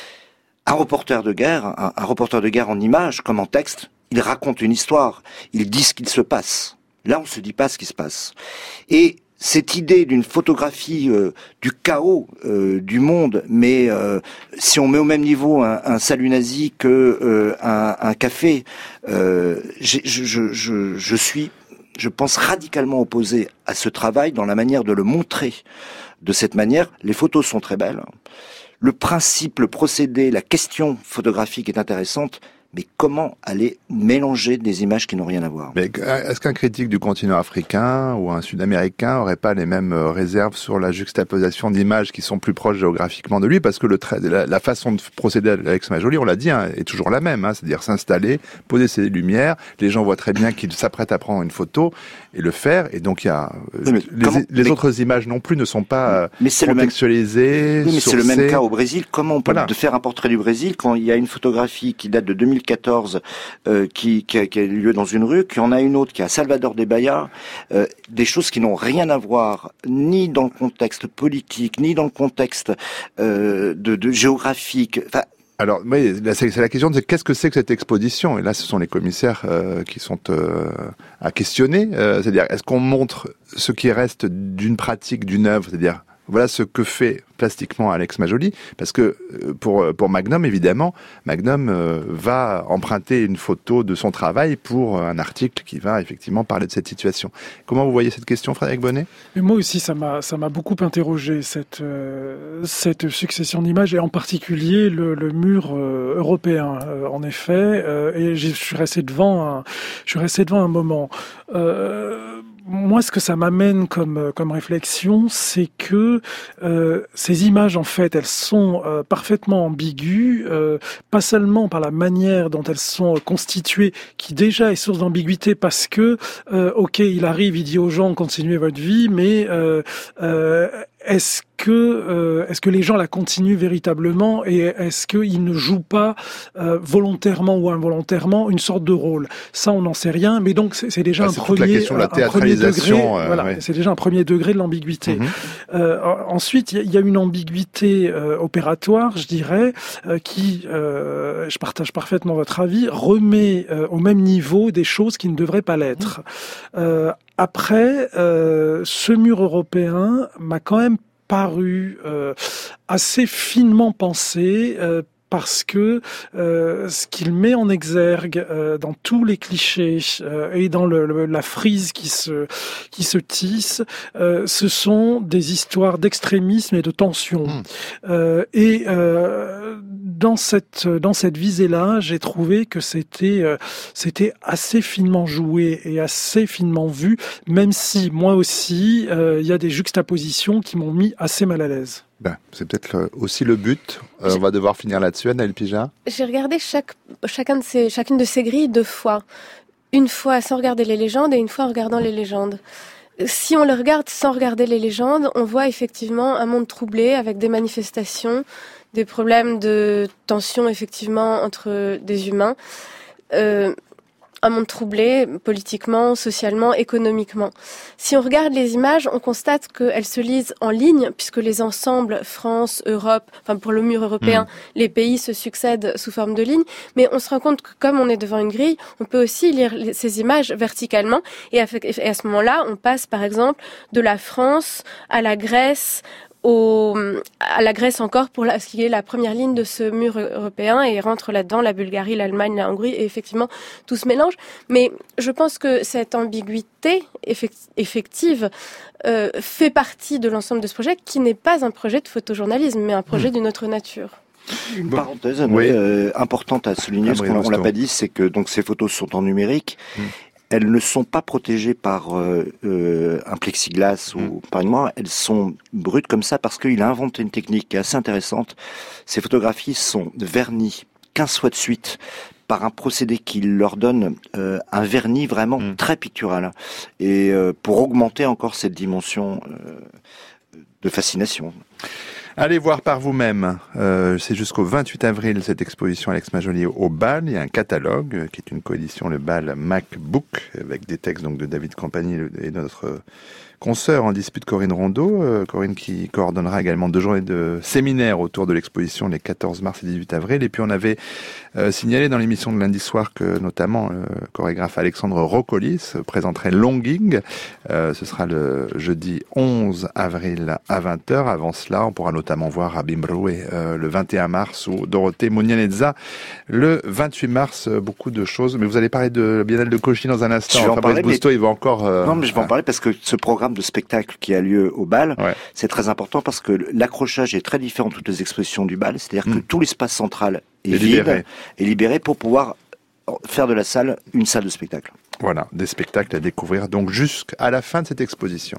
Un reporter de guerre, un, un reporter de guerre en images comme en texte, il raconte une histoire, il dit ce qu'il se passe. Là, on se dit pas ce qui se passe. Et cette idée d'une photographie euh, du chaos euh, du monde, mais euh, si on met au même niveau un, un salut nazi que euh, un, un café, euh, je, je, je, je suis, je pense radicalement opposé à ce travail dans la manière de le montrer. De cette manière, les photos sont très belles. Le principe, le procédé, la question photographique est intéressante, mais comment aller mélanger des images qui n'ont rien à voir? Mais est-ce qu'un critique du continent africain ou un sud-américain aurait pas les mêmes réserves sur la juxtaposition d'images qui sont plus proches géographiquement de lui? Parce que le trait, la, la façon de procéder à Alex Majoli, on l'a dit, hein, est toujours la même, hein, c'est-à-dire s'installer, poser ses lumières, les gens voient très bien qu'il s'apprête à prendre une photo et le faire, et donc il y a euh, les, comment, les mais, autres images non plus ne sont pas mais contextualisées. Oui, mais c'est le même cas au Brésil. Comment on peut voilà. faire un portrait du Brésil quand il y a une photographie qui date de deux mille quatorze euh, qui, qui, a, qui a eu lieu dans une rue, qu'il y en a une autre qui est à Salvador de Bahia, euh, des choses qui n'ont rien à voir ni dans le contexte politique, ni dans le contexte euh, de, de géographique. Enfin, alors, oui, c'est, c'est la question, c'est qu'est-ce que c'est que cette exposition? Et là, ce sont les commissaires euh, qui sont euh, à questionner. Euh, c'est-à-dire, est-ce qu'on montre ce qui reste d'une pratique, d'une œuvre, c'est-à-dire voilà ce que fait plastiquement Alex Majoli, parce que pour pour Magnum, évidemment, Magnum euh, va emprunter une photo de son travail pour un article qui va effectivement parler de cette situation. Comment vous voyez cette question, Frédéric Bonnet? Mais moi aussi, ça m'a ça m'a beaucoup interrogé cette euh, cette succession d'images et en particulier le, le mur euh, européen. Euh, en effet, euh, et je suis resté devant un, je suis resté devant un moment. Euh, Moi, ce que ça m'amène comme comme réflexion, c'est que euh, ces images, en fait, elles sont euh, parfaitement ambiguës, euh, pas seulement par la manière dont elles sont constituées, qui déjà est source d'ambiguïté, parce que, euh, ok, il arrive, il dit aux gens, continuez votre vie, mais euh, euh, est-ce que euh, est-ce que les gens la continuent véritablement et est-ce qu'ils ne jouent pas euh, volontairement ou involontairement une sorte de rôle? Ça, on n'en sait rien, mais donc c'est, c'est déjà bah, un, premier, de la un premier degré. Euh, voilà, ouais. C'est déjà un premier degré de l'ambiguïté. Mm-hmm. Euh, ensuite, il y, y a une ambiguïté euh, opératoire, je dirais, euh, qui, euh, je partage parfaitement votre avis, remet euh, au même niveau des choses qui ne devraient pas l'être. Mm-hmm. Euh, Après, euh, ce mur européen m'a quand même paru euh, assez finement pensé, euh, parce que euh, ce qu'il met en exergue euh, dans tous les clichés euh, et dans le, le, la frise qui se qui se tisse, euh, ce sont des histoires d'extrémisme et de tension. Mmh. Euh, et euh, dans cette dans cette visée-là, j'ai trouvé que c'était euh, c'était assez finement joué et assez finement vu, même si moi aussi il euh, y a des juxtapositions qui m'ont mis assez mal à l'aise. Ben, c'est peut-être aussi le but. Euh, on va devoir finir là-dessus, Anaëlle Pijard. J'ai regardé chaque, chacun de ces, chacune de ces grilles deux fois. Une fois sans regarder les légendes et une fois en regardant les légendes. Si on le regarde sans regarder les légendes, on voit effectivement un monde troublé avec des manifestations, des problèmes de tension effectivement entre des humains. Euh, un monde troublé politiquement, socialement, économiquement. Si on regarde les images, on constate qu'elles se lisent en ligne, puisque les ensembles France, Europe, enfin pour le mur européen, mmh. les pays se succèdent sous forme de lignes, mais on se rend compte que comme on est devant une grille, on peut aussi lire ces images verticalement, et à, et à ce moment-là, on passe par exemple de la France à la Grèce, Au, à la Grèce encore pour la, ce qui est la première ligne de ce mur européen, et rentre là-dedans la Bulgarie, l'Allemagne, la Hongrie, et effectivement tout se mélange. Mais je pense que cette ambiguïté effect, effective euh, fait partie de l'ensemble de ce projet, qui n'est pas un projet de photojournalisme, mais un projet mmh. d'une autre nature. Une parenthèse oui. euh, importante à souligner, ah, ce qu'on on l'a pas dit, c'est que donc ces photos sont en numérique. Mmh. Elles ne sont pas protégées par euh, euh, un plexiglas mmh. ou par une moire. Elles sont brutes comme ça parce qu'il a inventé une technique qui est assez intéressante. Ces photographies sont vernies quinze fois de suite par un procédé qui leur donne euh, un vernis vraiment mmh. très pictural. Et euh, pour augmenter encore cette dimension euh, de fascination. Allez voir par vous-même. Euh, c'est jusqu'au vingt-huit avril cette exposition Alex Majoli au Bal. Il y a un catalogue euh, qui est une coédition, le Bal MacBook, avec des textes donc de David Campagny et de notre consoeur en dispute Corinne Rondeau. Euh, Corinne qui coordonnera également deux journées de séminaire autour de l'exposition les quatorze mars et dix-huit avril. Et puis on avait euh, signalé dans l'émission de lundi soir que notamment le chorégraphe Alexandre Rocolis présenterait Longing. Euh, ce sera le jeudi onze avril à vingt heures. Avant cela, on pourra notamment voir Rabim Broué euh, le vingt et un mars ou Dorothée Mounianezza le vingt-huit mars. Euh, beaucoup de choses. Mais vous allez parler de la Biennale de Cauchy dans un instant. Fabrice parler, Bousteau, mais... il va encore... Euh... Non, mais je vais en parler parce que ce programme de spectacle qui a lieu au Bal, ouais. c'est très important parce que l'accrochage est très différent de toutes les expositions du Bal. C'est-à-dire mmh. que tout l'espace central est et vide libéré. et libéré pour pouvoir faire de la salle une salle de spectacle. Voilà, des spectacles à découvrir donc jusqu'à la fin de cette exposition.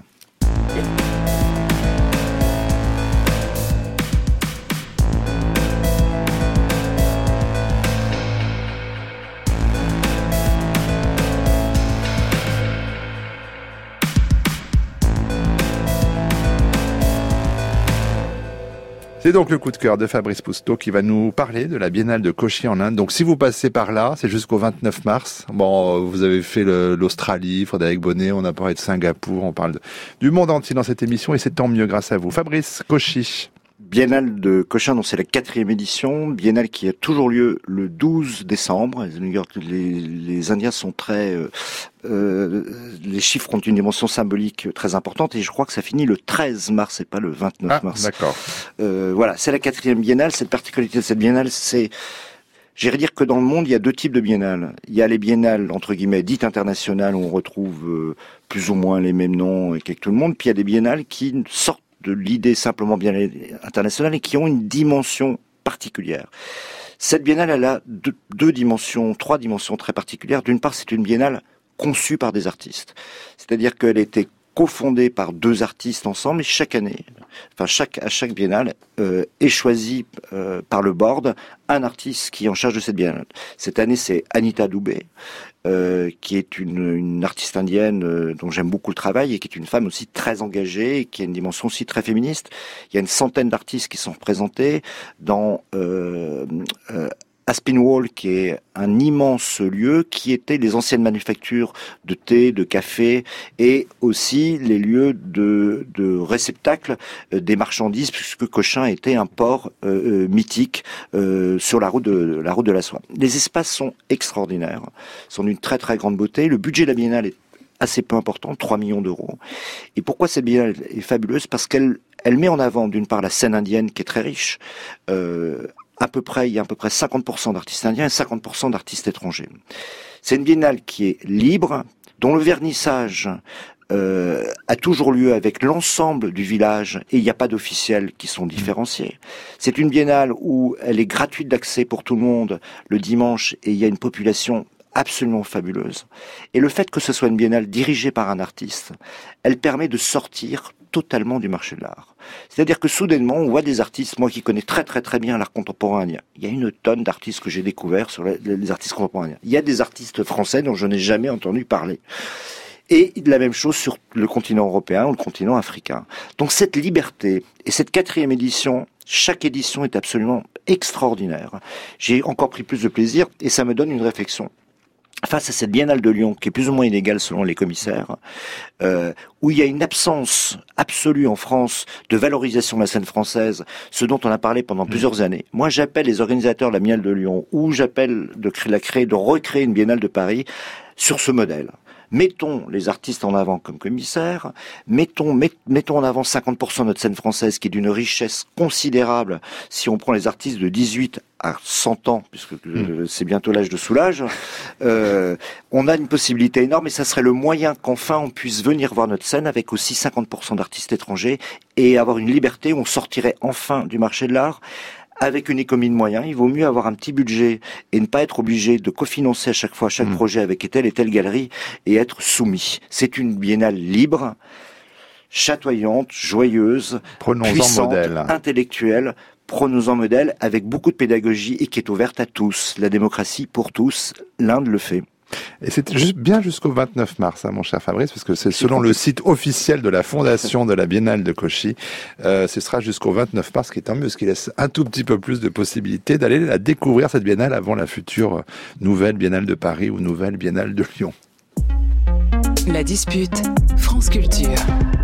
C'est donc le coup de cœur de Fabrice Bousteau qui va nous parler de la Biennale de Cauchy en Inde. Donc si vous passez par là, c'est jusqu'au vingt-neuf mars. Bon, vous avez fait le, l'Australie, Frédéric Bonnet, on a parlé de Singapour, on parle de, du monde entier dans cette émission et c'est tant mieux grâce à vous. Fabrice, Cauchy. Biennale de Cochin, donc c'est la quatrième édition. Biennale qui a toujours lieu le douze décembre. Les, les Indiens sont très... Euh, euh, les chiffres ont une dimension symbolique très importante et je crois que ça finit le treize mars et pas le vingt-neuf ah, mars. D'accord. Euh, voilà, c'est la quatrième biennale. Cette particularité de cette biennale, c'est... J'irais dire que dans le monde, il y a deux types de biennales. Il y a les biennales, entre guillemets, dites internationales, où on retrouve euh, plus ou moins les mêmes noms et avec tout le monde. Puis il y a des biennales qui sortent de l'idée simplement biennale internationale et qui ont une dimension particulière. Cette biennale, elle a deux, deux dimensions, trois dimensions très particulières. D'une part, c'est une biennale conçue par des artistes. C'est-à-dire qu'elle a été cofondée par deux artistes ensemble et chaque année, enfin chaque à chaque biennale, euh, est choisi euh, par le board un artiste qui est en charge de cette biennale. Cette année, c'est Anita Dubé, euh, qui est une, une artiste indienne euh, dont j'aime beaucoup le travail et qui est une femme aussi très engagée et qui a une dimension aussi très féministe. Il y a une centaine d'artistes qui sont représentés dans euh, euh, Aspinwall, qui est un immense lieu qui était les anciennes manufactures de thé, de café et aussi les lieux de, de réceptacle des marchandises puisque Cochin était un port euh, mythique euh, sur la route de la route de la soie. Les espaces sont extraordinaires, sont d'une très très grande beauté. Le budget de la Biennale est assez peu important, trois millions d'euros. Et pourquoi cette biennale est fabuleuse? Parce qu'elle elle met en avant d'une part la scène indienne qui est très riche, euh, à peu près, il y a à peu près cinquante pour cent d'artistes indiens et cinquante pour cent d'artistes étrangers. C'est une biennale qui est libre, dont le vernissage euh, a toujours lieu avec l'ensemble du village et il n'y a pas d'officiels qui sont différenciés. C'est une biennale où elle est gratuite d'accès pour tout le monde le dimanche et il y a une population absolument fabuleuse. Et le fait que ce soit une biennale dirigée par un artiste, elle permet de sortir totalement du marché de l'art. C'est-à-dire que soudainement, on voit des artistes, moi qui connais très très très bien l'art contemporain indien. Il y a une tonne d'artistes que j'ai découverts sur les, les artistes contemporains indiens. Il y a des artistes français dont je n'ai jamais entendu parler. Et de la même chose sur le continent européen ou le continent africain. Donc cette liberté et cette quatrième édition, chaque édition est absolument extraordinaire. J'ai encore pris plus de plaisir et ça me donne une réflexion. Face à cette biennale de Lyon, qui est plus ou moins inégale selon les commissaires, euh, où il y a une absence absolue en France de valorisation de la scène française, ce dont on a parlé pendant mmh. plusieurs années. Moi, j'appelle les organisateurs de la biennale de Lyon, ou j'appelle de la créer, de recréer une biennale de Paris sur ce modèle. Mettons les artistes en avant comme commissaires, mettons, met, mettons en avant cinquante pour cent de notre scène française qui est d'une richesse considérable si on prend les artistes de dix-huit à cent ans, puisque mmh. c'est bientôt l'âge de Soulage, euh, on a une possibilité énorme et ça serait le moyen qu'enfin on puisse venir voir notre scène avec aussi cinquante pour cent d'artistes étrangers et avoir une liberté où on sortirait enfin du marché de l'art. Avec une économie de moyens, il vaut mieux avoir un petit budget et ne pas être obligé de cofinancer à chaque fois chaque mmh. projet avec telle et telle galerie et être soumis. C'est une biennale libre, chatoyante, joyeuse, Prenons-en puissante, modèle. intellectuelle. Prenons-en modèle avec beaucoup de pédagogie et qui est ouverte à tous. La démocratie pour tous, l'Inde le fait. Et c'est juste bien jusqu'au vingt-neuf mars, hein, mon cher Fabrice, parce que c'est selon le site officiel de la fondation de la Biennale de Cauchy, euh, ce sera jusqu'au vingt-neuf mars, qui est tant mieux, ce qui laisse un tout petit peu plus de possibilités d'aller la découvrir, cette biennale, avant la future nouvelle Biennale de Paris ou nouvelle Biennale de Lyon. La dispute, France Culture.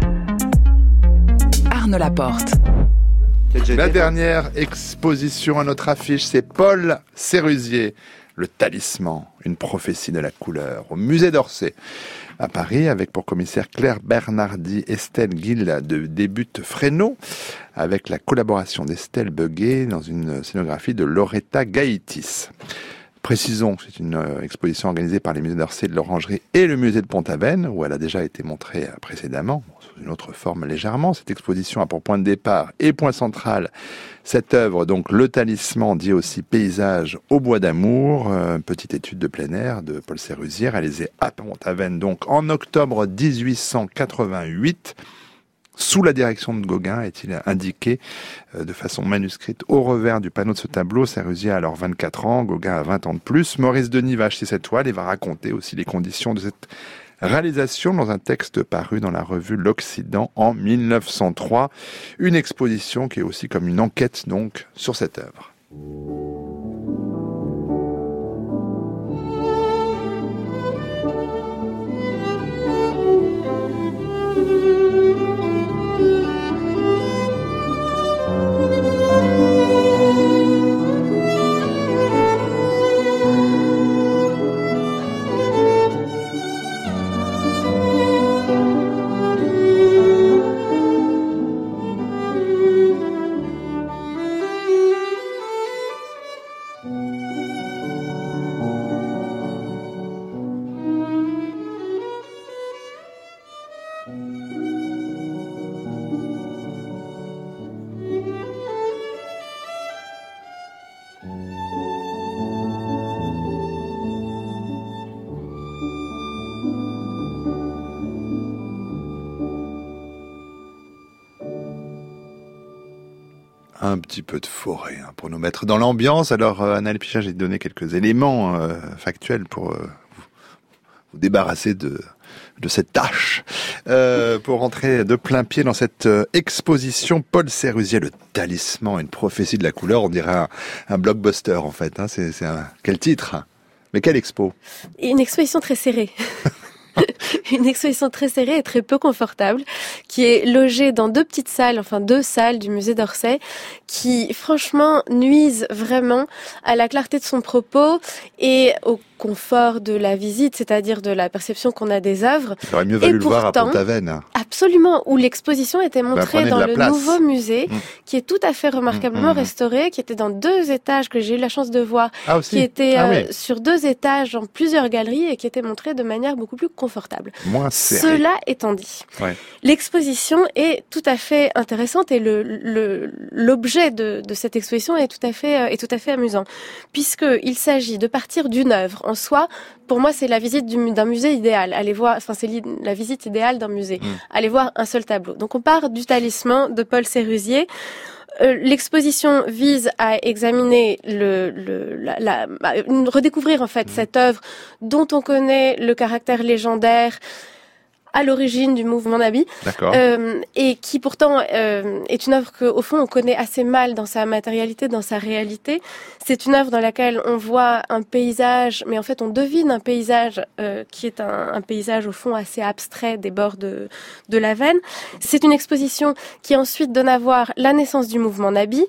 Arnaud Laporte. La dernière exposition à notre affiche, c'est Paul Sérusier. Le talisman, une prophétie de la couleur, au musée d'Orsay, à Paris, avec pour commissaire Claire Bernardi, Estelle Guil de Débute Fresno, avec la collaboration d'Estelle Beguet dans une scénographie de Loretta Gaïtis. Précisons que c'est une exposition organisée par les musées d'Orsay, de l'Orangerie et le musée de Pont-Aven, où elle a déjà été montrée précédemment, sous une autre forme légèrement. Cette exposition a pour point de départ et point central cette œuvre, donc Le Talisman, dit aussi Paysage au bois d'amour, euh, petite étude de plein air de Paul Sérusier, réalisée à Pont-Aven, donc en octobre dix-huit cent quatre-vingt-huit. Sous la direction de Gauguin, est-il indiqué euh, de façon manuscrite au revers du panneau de ce tableau. Sérusier a alors vingt-quatre ans, Gauguin a vingt ans de plus. Maurice Denis va acheter cette toile et va raconter aussi les conditions de cette réalisation dans un texte paru dans la revue L'Occident en mille neuf cent trois. Une exposition qui est aussi comme une enquête donc sur cette œuvre. Un petit peu de forêt hein, pour nous mettre dans l'ambiance. Alors, euh, Anaëlle Pichat, j'ai donné quelques éléments euh, factuels pour euh, vous, vous débarrasser de, de cette tâche, euh, pour rentrer de plein pied dans cette euh, exposition Paul Sérusier, le talisman, une prophétie de la couleur. On dirait un, un blockbuster en fait. Hein. C'est, c'est un... Quel titre hein. Mais quelle expo? Une exposition très serrée. Une exposition très serrée et très peu confortable, qui est logée dans deux petites salles, enfin deux salles du musée d'Orsay, qui franchement nuisent vraiment à la clarté de son propos et au confort de la visite, c'est-à-dire de la perception qu'on a des œuvres. Il aurait mieux valu le voir à Pont-Aven. Absolument, où l'exposition était montrée bah, dans le place. nouveau musée, mmh. qui est tout à fait remarquablement mmh. restauré, qui était dans deux étages, que j'ai eu la chance de voir, ah, aussi qui était ah, euh, oui. sur deux étages, dans plusieurs galeries, et qui était montré de manière beaucoup plus confortable. Moins serré. Cela étant dit, ouais. l'exposition est tout à fait intéressante, et le, le, l'objet de, de cette exposition est tout à fait, euh, est tout à fait amusant, puisqu'il s'agit de partir d'une œuvre en soi. Pour moi, c'est la visite du, d'un musée idéal. Aller voir, enfin, c'est la visite idéale d'un musée. Mmh. Aller voir un seul tableau. Donc, on part du Talisman de Paul Sérusier. Euh, l'exposition vise à examiner le, le, la, la, redécouvrir en fait mmh. cette œuvre dont on connaît le caractère légendaire à l'origine du mouvement Nabi, euh, et qui pourtant euh, est une œuvre qu'au fond on connaît assez mal dans sa matérialité, dans sa réalité. C'est une œuvre dans laquelle on voit un paysage, mais en fait on devine un paysage euh, qui est un, un paysage au fond assez abstrait des bords de, de la Veine. C'est une exposition qui ensuite donne à voir la naissance du mouvement Nabi,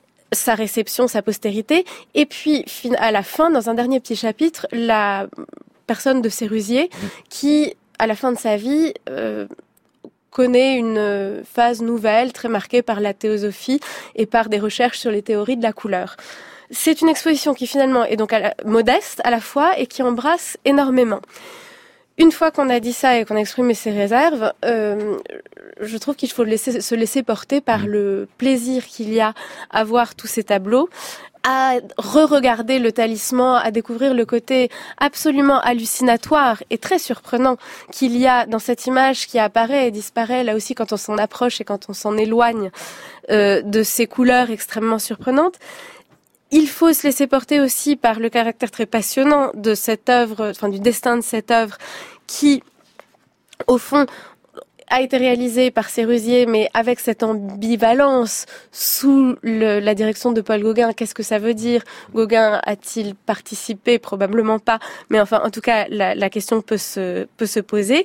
sa réception, sa postérité, et puis à la fin, dans un dernier petit chapitre, la personne de Sérusier qui à la fin de sa vie, euh, connaît une phase nouvelle, très marquée par la théosophie et par des recherches sur les théories de la couleur. C'est une exposition qui finalement est donc à la, modeste à la fois et qui embrasse énormément. Une fois qu'on a dit ça et qu'on a exprimé ses réserves, euh, je trouve qu'il faut laisser, se laisser porter par le plaisir qu'il y a à voir tous ces tableaux, à re-regarder le Talisman, à découvrir le côté absolument hallucinatoire et très surprenant qu'il y a dans cette image qui apparaît et disparaît là aussi quand on s'en approche et quand on s'en éloigne euh, de ces couleurs extrêmement surprenantes. Il faut se laisser porter aussi par le caractère très passionnant de cette œuvre, enfin du destin de cette œuvre qui, au fond, a été réalisé par Sérusier, mais avec cette ambivalence sous le, la direction de Paul Gauguin. Qu'est-ce que ça veut dire ? Gauguin a-t-il participé ? Probablement pas. Mais enfin, en tout cas, la, la question peut se, peut se poser.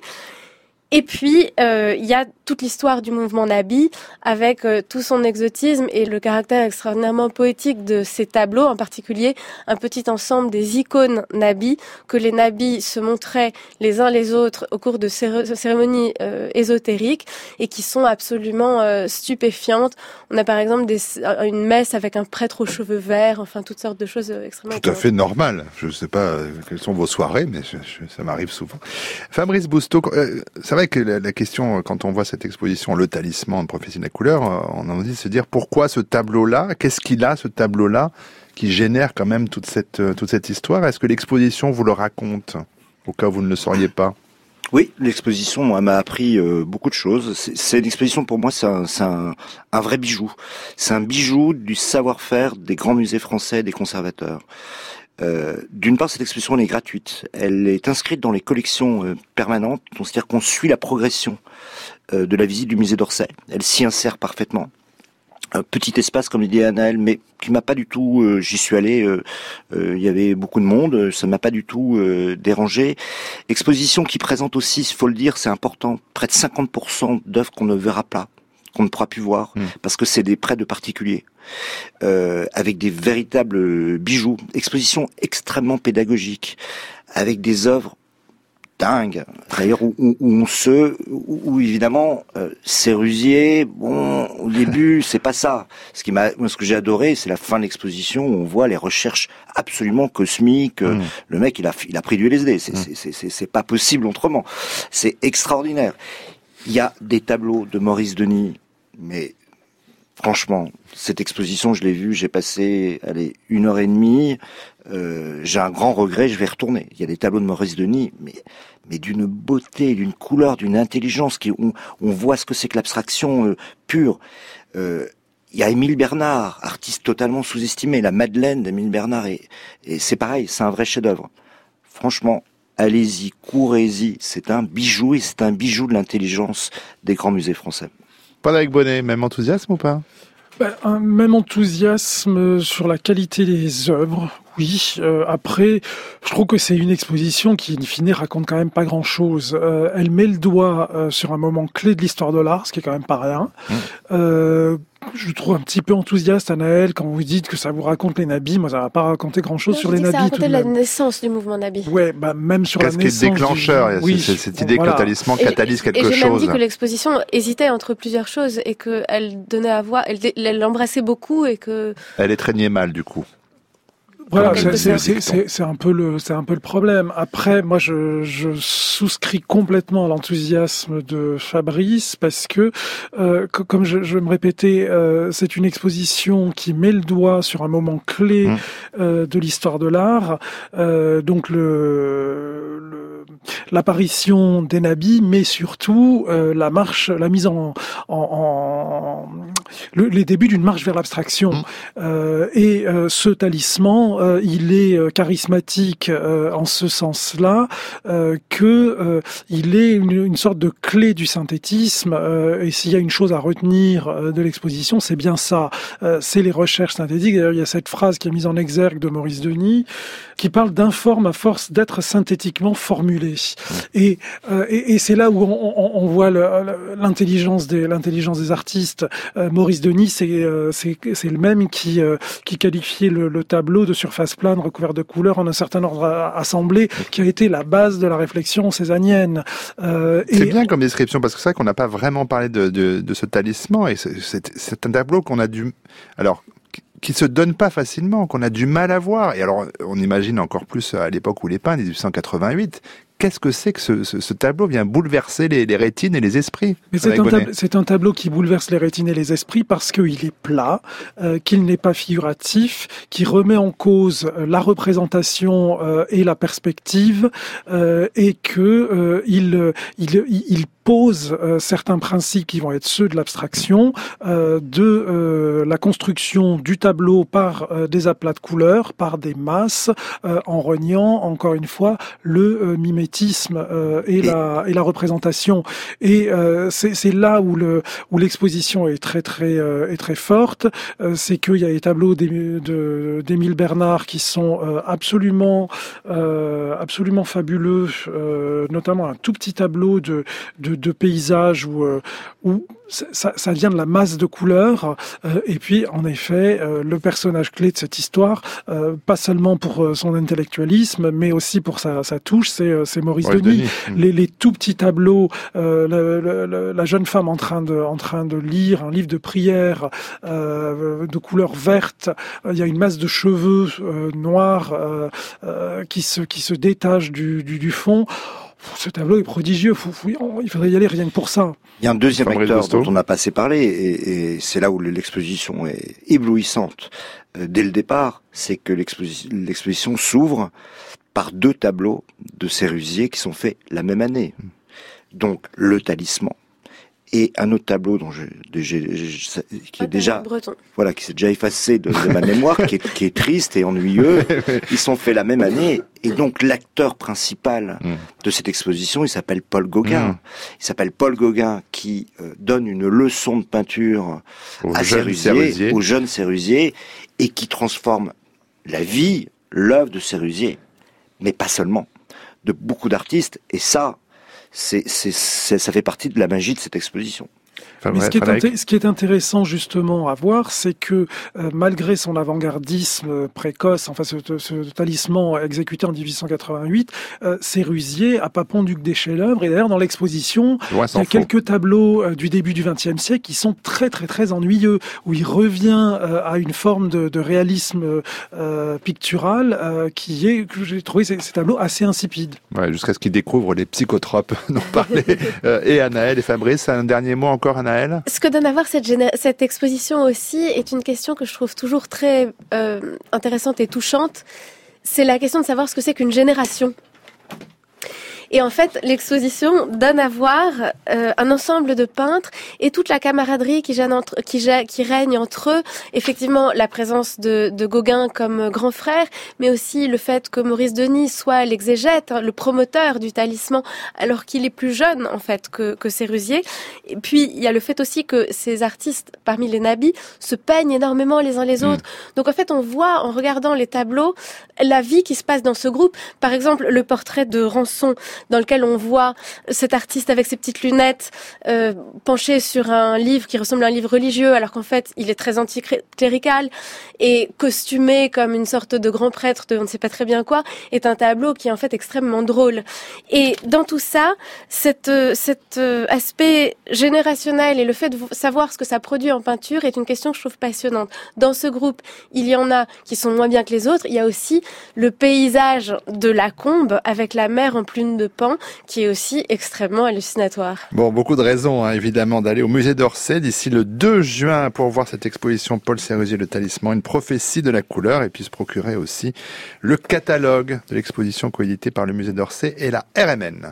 Et puis, euh, il y a toute l'histoire du mouvement Nabi, avec euh, tout son exotisme et le caractère extraordinairement poétique de ces tableaux, en particulier un petit ensemble des icônes Nabi, que les Nabis se montraient les uns les autres au cours de céré- cérémonies euh, ésotériques, et qui sont absolument euh, stupéfiantes. On a par exemple des, une messe avec un prêtre aux cheveux verts, enfin toutes sortes de choses extrêmement... Tout à fait normal. Je ne sais pas quelles sont vos soirées, mais je, je, ça m'arrive souvent. Fabrice Bousteau, euh, c'est vrai que la, la question, quand on voit cette exposition, le talisman de prophétie de la couleur, on a envie de se dire pourquoi ce tableau-là, qu'est-ce qu'il a, ce tableau-là, qui génère quand même toute cette, toute cette histoire. Est-ce que l'exposition vous le raconte, au cas où vous ne le sauriez pas ? Oui, l'exposition, moi, m'a appris euh, beaucoup de choses. C'est, c'est une exposition, pour moi, c'est, un, c'est un, un vrai bijou. C'est un bijou du savoir-faire des grands musées français, des conservateurs. Euh, d'une part, cette exposition elle est gratuite. Elle est inscrite dans les collections euh, permanentes, donc c'est-à-dire qu'on suit la progression euh, de la visite du musée d'Orsay. Elle s'y insère parfaitement. Un petit espace, comme le dit Anaël, mais qui m'a pas du tout... Euh, j'y suis allé, il euh, euh, y avait beaucoup de monde, ça m'a pas du tout euh, dérangé. Exposition qui présente aussi, il faut le dire, c'est important, près de cinquante pour cent d'œuvres qu'on ne verra pas, qu'on ne pourra plus voir, mmh. parce que c'est des prêts de particuliers. Euh, avec des véritables bijoux, exposition extrêmement pédagogique, avec des œuvres dingues, d'ailleurs où, où, où on se, où, où évidemment euh, Sérusier, bon, au début c'est pas ça. Ce qui m'a, moi, ce que j'ai adoré, c'est la fin de l'exposition où on voit les recherches absolument cosmiques. Mmh. Le mec, il a, il a pris du L S D. C'est, mmh. c'est, c'est, c'est, c'est pas possible autrement. C'est extraordinaire. Il y a des tableaux de Maurice Denis, mais franchement, cette exposition, je l'ai vue, j'ai passé, allez, une heure et demie. Euh, j'ai un grand regret, je vais retourner. Il y a des tableaux de Maurice Denis, mais mais d'une beauté, d'une couleur, d'une intelligence qui on, on voit ce que c'est que l'abstraction euh, pure. Euh, il y a Émile Bernard, artiste totalement sous-estimé. La Madeleine d'Émile Bernard, et, et c'est pareil, c'est un vrai chef-d'œuvre. Franchement, allez-y, courez-y. C'est un bijou et c'est un bijou de l'intelligence des grands musées français. Paul avec Bonnet, même enthousiasme ou pas ? Ben, un même enthousiasme sur la qualité des œuvres, oui. Euh, après, je trouve que c'est une exposition qui, in fine, raconte quand même pas grand-chose. Euh, elle met le doigt euh, sur un moment clé de l'histoire de l'art, ce qui est quand même pas rien. Mmh. Euh, je trouve un petit peu enthousiaste, Anaël, quand vous dites que ça vous raconte les nabis. Moi, ça va pas raconter grand-chose non, sur les nabis. Ça racontait la même. naissance du mouvement nabi. Ouais, bah même sur Qu'est-ce la naissance. Qu'est-ce qui est déclencheur du... c'est, oui, c'est cette bon, idée voilà. que le talisman catalyse et, quelque et chose. Et j'ai même dit que l'exposition hésitait entre plusieurs choses et qu'elle donnait à voir, elle, elle l'embrassait beaucoup et que... Elle étreignait mal, du coup. Voilà, c'est, c'est, c'est, c'est, c'est un peu le, c'est un peu le problème. Après, moi, je, je souscris complètement à l'enthousiasme de Fabrice parce que, euh, comme je, je vais me répéter, euh, c'est une exposition qui met le doigt sur un moment clé mmh. euh, de l'histoire de l'art. Euh, donc le, le, l'apparition des nabis, mais surtout euh, la marche, la mise en, en, en le, les débuts d'une marche vers l'abstraction. Mmh. Euh, et euh, ce talisman. Euh, il est euh, charismatique euh, en ce sens-là euh, que euh, il est une, une sorte de clé du synthétisme. Euh, et s'il y a une chose à retenir euh, de l'exposition, c'est bien ça. Euh, c'est les recherches synthétiques. D'ailleurs, il y a cette phrase qui est mise en exergue de Maurice Denis, qui parle d'informe à force d'être synthétiquement formulé. Et, euh, et, et c'est là où on, on, on voit le, l'intelligence des l'intelligence des artistes. Euh, Maurice Denis, c'est euh, c'est c'est le même qui euh, qui qualifiait le, le tableau de surface plane recouvert de couleurs en un certain ordre assemblé, qui a été la base de la réflexion cézannienne. Euh, c'est et... bien comme description, parce que c'est vrai qu'on n'a pas vraiment parlé de, de, de ce talisman, et c'est, c'est, c'est un tableau qu'on a dû... Alors, qui se donne pas facilement, qu'on a du mal à voir. Et alors, on imagine encore plus à l'époque où il est peint, dix-huit cent quatre-vingt-huit. Qu'est-ce que c'est que ce, ce, ce tableau vient bouleverser les, les rétines et les esprits? Mais c'est un, tab- c'est un tableau qui bouleverse les rétines et les esprits parce qu'il est plat, euh, qu'il n'est pas figuratif, qui remet en cause euh, la représentation euh, et la perspective, euh, et que euh, il, il, il pose euh, certains principes qui vont être ceux de l'abstraction, euh, de euh, la construction du tableau par euh, des aplats de couleurs, par des masses, euh, en reniant encore une fois le euh, mimétisme euh, et, et la et la représentation. Et euh, c'est, c'est là où le où l'exposition est très très euh, est très forte. Euh, c'est qu'il y a les tableaux d'Émile, de, d'Émile Bernard qui sont euh, absolument euh, absolument fabuleux, euh, notamment un tout petit tableau de de de paysages où, euh, où ça, ça vient de la masse de couleurs, euh, et puis en effet euh, le personnage clé de cette histoire, euh, pas seulement pour euh, son intellectualisme mais aussi pour sa, sa touche, c'est, euh, c'est Maurice ouais, Denis. Denis. Les, les tout petits tableaux, euh, la, la, la jeune femme en train de, en train de lire un livre de prière euh, de couleur verte, il y a une masse de cheveux euh, noirs euh, euh, qui se qui se détachent du, du, du fond. Ce tableau est prodigieux, faut, faut, il faudrait y aller rien que pour ça. Il y a un deuxième acteur dont on n'a pas assez parlé, et, et c'est là où l'exposition est éblouissante. Euh, dès le départ, c'est que l'exposition, l'exposition s'ouvre par deux tableaux de Sérusier qui sont faits la même année. Donc, le talisman. Et un autre tableau dont je, je, je, qui est déjà, Breton. voilà, qui s'est déjà effacé de, de ma mémoire, qui est, qui est triste et ennuyeux. Ils sont faits la même année. Et donc, l'acteur principal mmh. de cette exposition, il s'appelle Paul Gauguin. Mmh. Il s'appelle Paul Gauguin, qui euh, donne une leçon de peinture aux à Sérusier, aux jeunes Sérusier, et qui transforme la vie, l'œuvre de Sérusier, mais pas seulement, de beaucoup d'artistes. Et ça, C'est, c'est, c'est, ça fait partie de la magie de cette exposition. Mais ce qui, est inté- ce qui est intéressant justement à voir, c'est que euh, malgré son avant-gardisme précoce, enfin ce, ce talisman exécuté en dix-huit cent quatre-vingt-huit, euh, Sérusier a pas pondu que des chefs-d'œuvre. Et d'ailleurs dans l'exposition, il y a faux. quelques tableaux euh, du début du vingtième siècle qui sont très très très ennuyeux, où il revient euh, à une forme de, de réalisme euh, pictural euh, qui est, que j'ai trouvé ces, ces tableaux assez insipides. Ouais, jusqu'à ce qu'il découvre les psychotropes dont parlaient euh, et Anaël et Fabrice. Un dernier mot encore, Anaël? Ce que donne à voir cette, géné- cette exposition aussi est une question que je trouve toujours très euh, intéressante et touchante. C'est la question de savoir ce que c'est qu'une génération. Et en fait, l'exposition donne à voir euh, un ensemble de peintres et toute la camaraderie qui, entre, qui, qui règne entre eux. Effectivement, la présence de, de Gauguin comme grand frère, mais aussi le fait que Maurice Denis soit l'exégète, hein, le promoteur du talisman, alors qu'il est plus jeune en fait que, que Sérusier. Et puis, il y a le fait aussi que ces artistes, parmi les nabis, se peignent énormément les uns les autres. Mmh. Donc en fait, on voit en regardant les tableaux la vie qui se passe dans ce groupe. Par exemple, le portrait de Rançon. dans lequel on voit cet artiste avec ses petites lunettes euh, penché sur un livre qui ressemble à un livre religieux, alors qu'en fait, il est très anticlérical et costumé comme une sorte de grand prêtre de on ne sait pas très bien quoi, est un tableau qui est en fait extrêmement drôle. Et dans tout ça, cet, cet aspect générationnel et le fait de savoir ce que ça produit en peinture est une question que je trouve passionnante. Dans ce groupe, il y en a qui sont moins bien que les autres. Il y a aussi le paysage de la Combe avec la mer en plume de pan qui est aussi extrêmement hallucinatoire. Bon, beaucoup de raisons, hein, évidemment, d'aller au musée d'Orsay d'ici le deux juin pour voir cette exposition Paul Sérusier, le talisman, une prophétie de la couleur, et puis se procurer aussi le catalogue de l'exposition coédité par le musée d'Orsay et la R M N.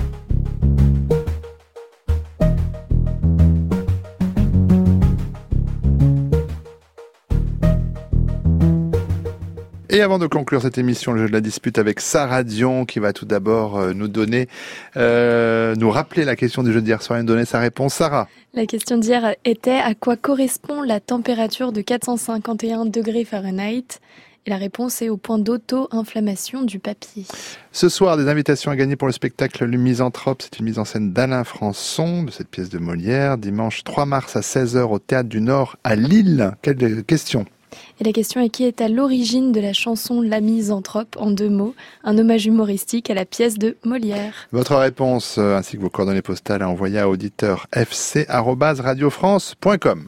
Et avant de conclure cette émission, le jeu de la dispute avec Sarah Dion, qui va tout d'abord euh, nous donner, euh, nous rappeler la question du jeu d'hier soir et nous donner sa réponse. Sarah. La question d'hier était à quoi correspond la température de quatre cent cinquante et un degrés Fahrenheit ? Et la réponse est au point d'auto-inflammation du papier. Ce soir, des invitations à gagner pour le spectacle Le Misanthrope. C'est une mise en scène d'Alain Françon, de cette pièce de Molière. Dimanche trois mars à seize heures au Théâtre du Nord à Lille. Quelle question ? Et la question est qui est à l'origine de la chanson La Misanthrope, en deux mots, un hommage humoristique à la pièce de Molière. Votre réponse euh, ainsi que vos coordonnées postales à envoyer à auditeur f c arobase radio france point com.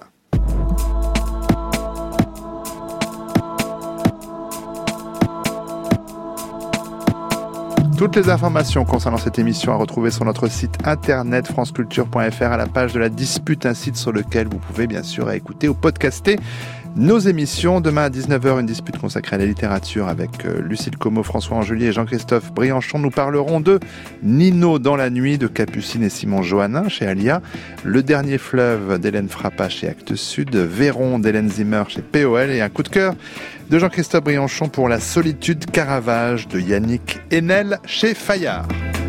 Toutes les informations concernant cette émission à retrouver sur notre site internet franceculture point f r à la page de la dispute, un site sur lequel vous pouvez bien sûr écouter ou podcaster nos émissions. Demain à dix-neuf heures, une dispute consacrée à la littérature avec Lucille Como, François Angelier et Jean-Christophe Brianchon. Nous parlerons de Nino dans la nuit de Capucine et Simon Johannin chez Alia, Le dernier fleuve d'Hélène Frappa chez Actes Sud, Véron d'Hélène Zimmer chez P O L et un coup de cœur de Jean-Christophe Brianchon pour La solitude Caravage de Yannick Enel chez Fayard.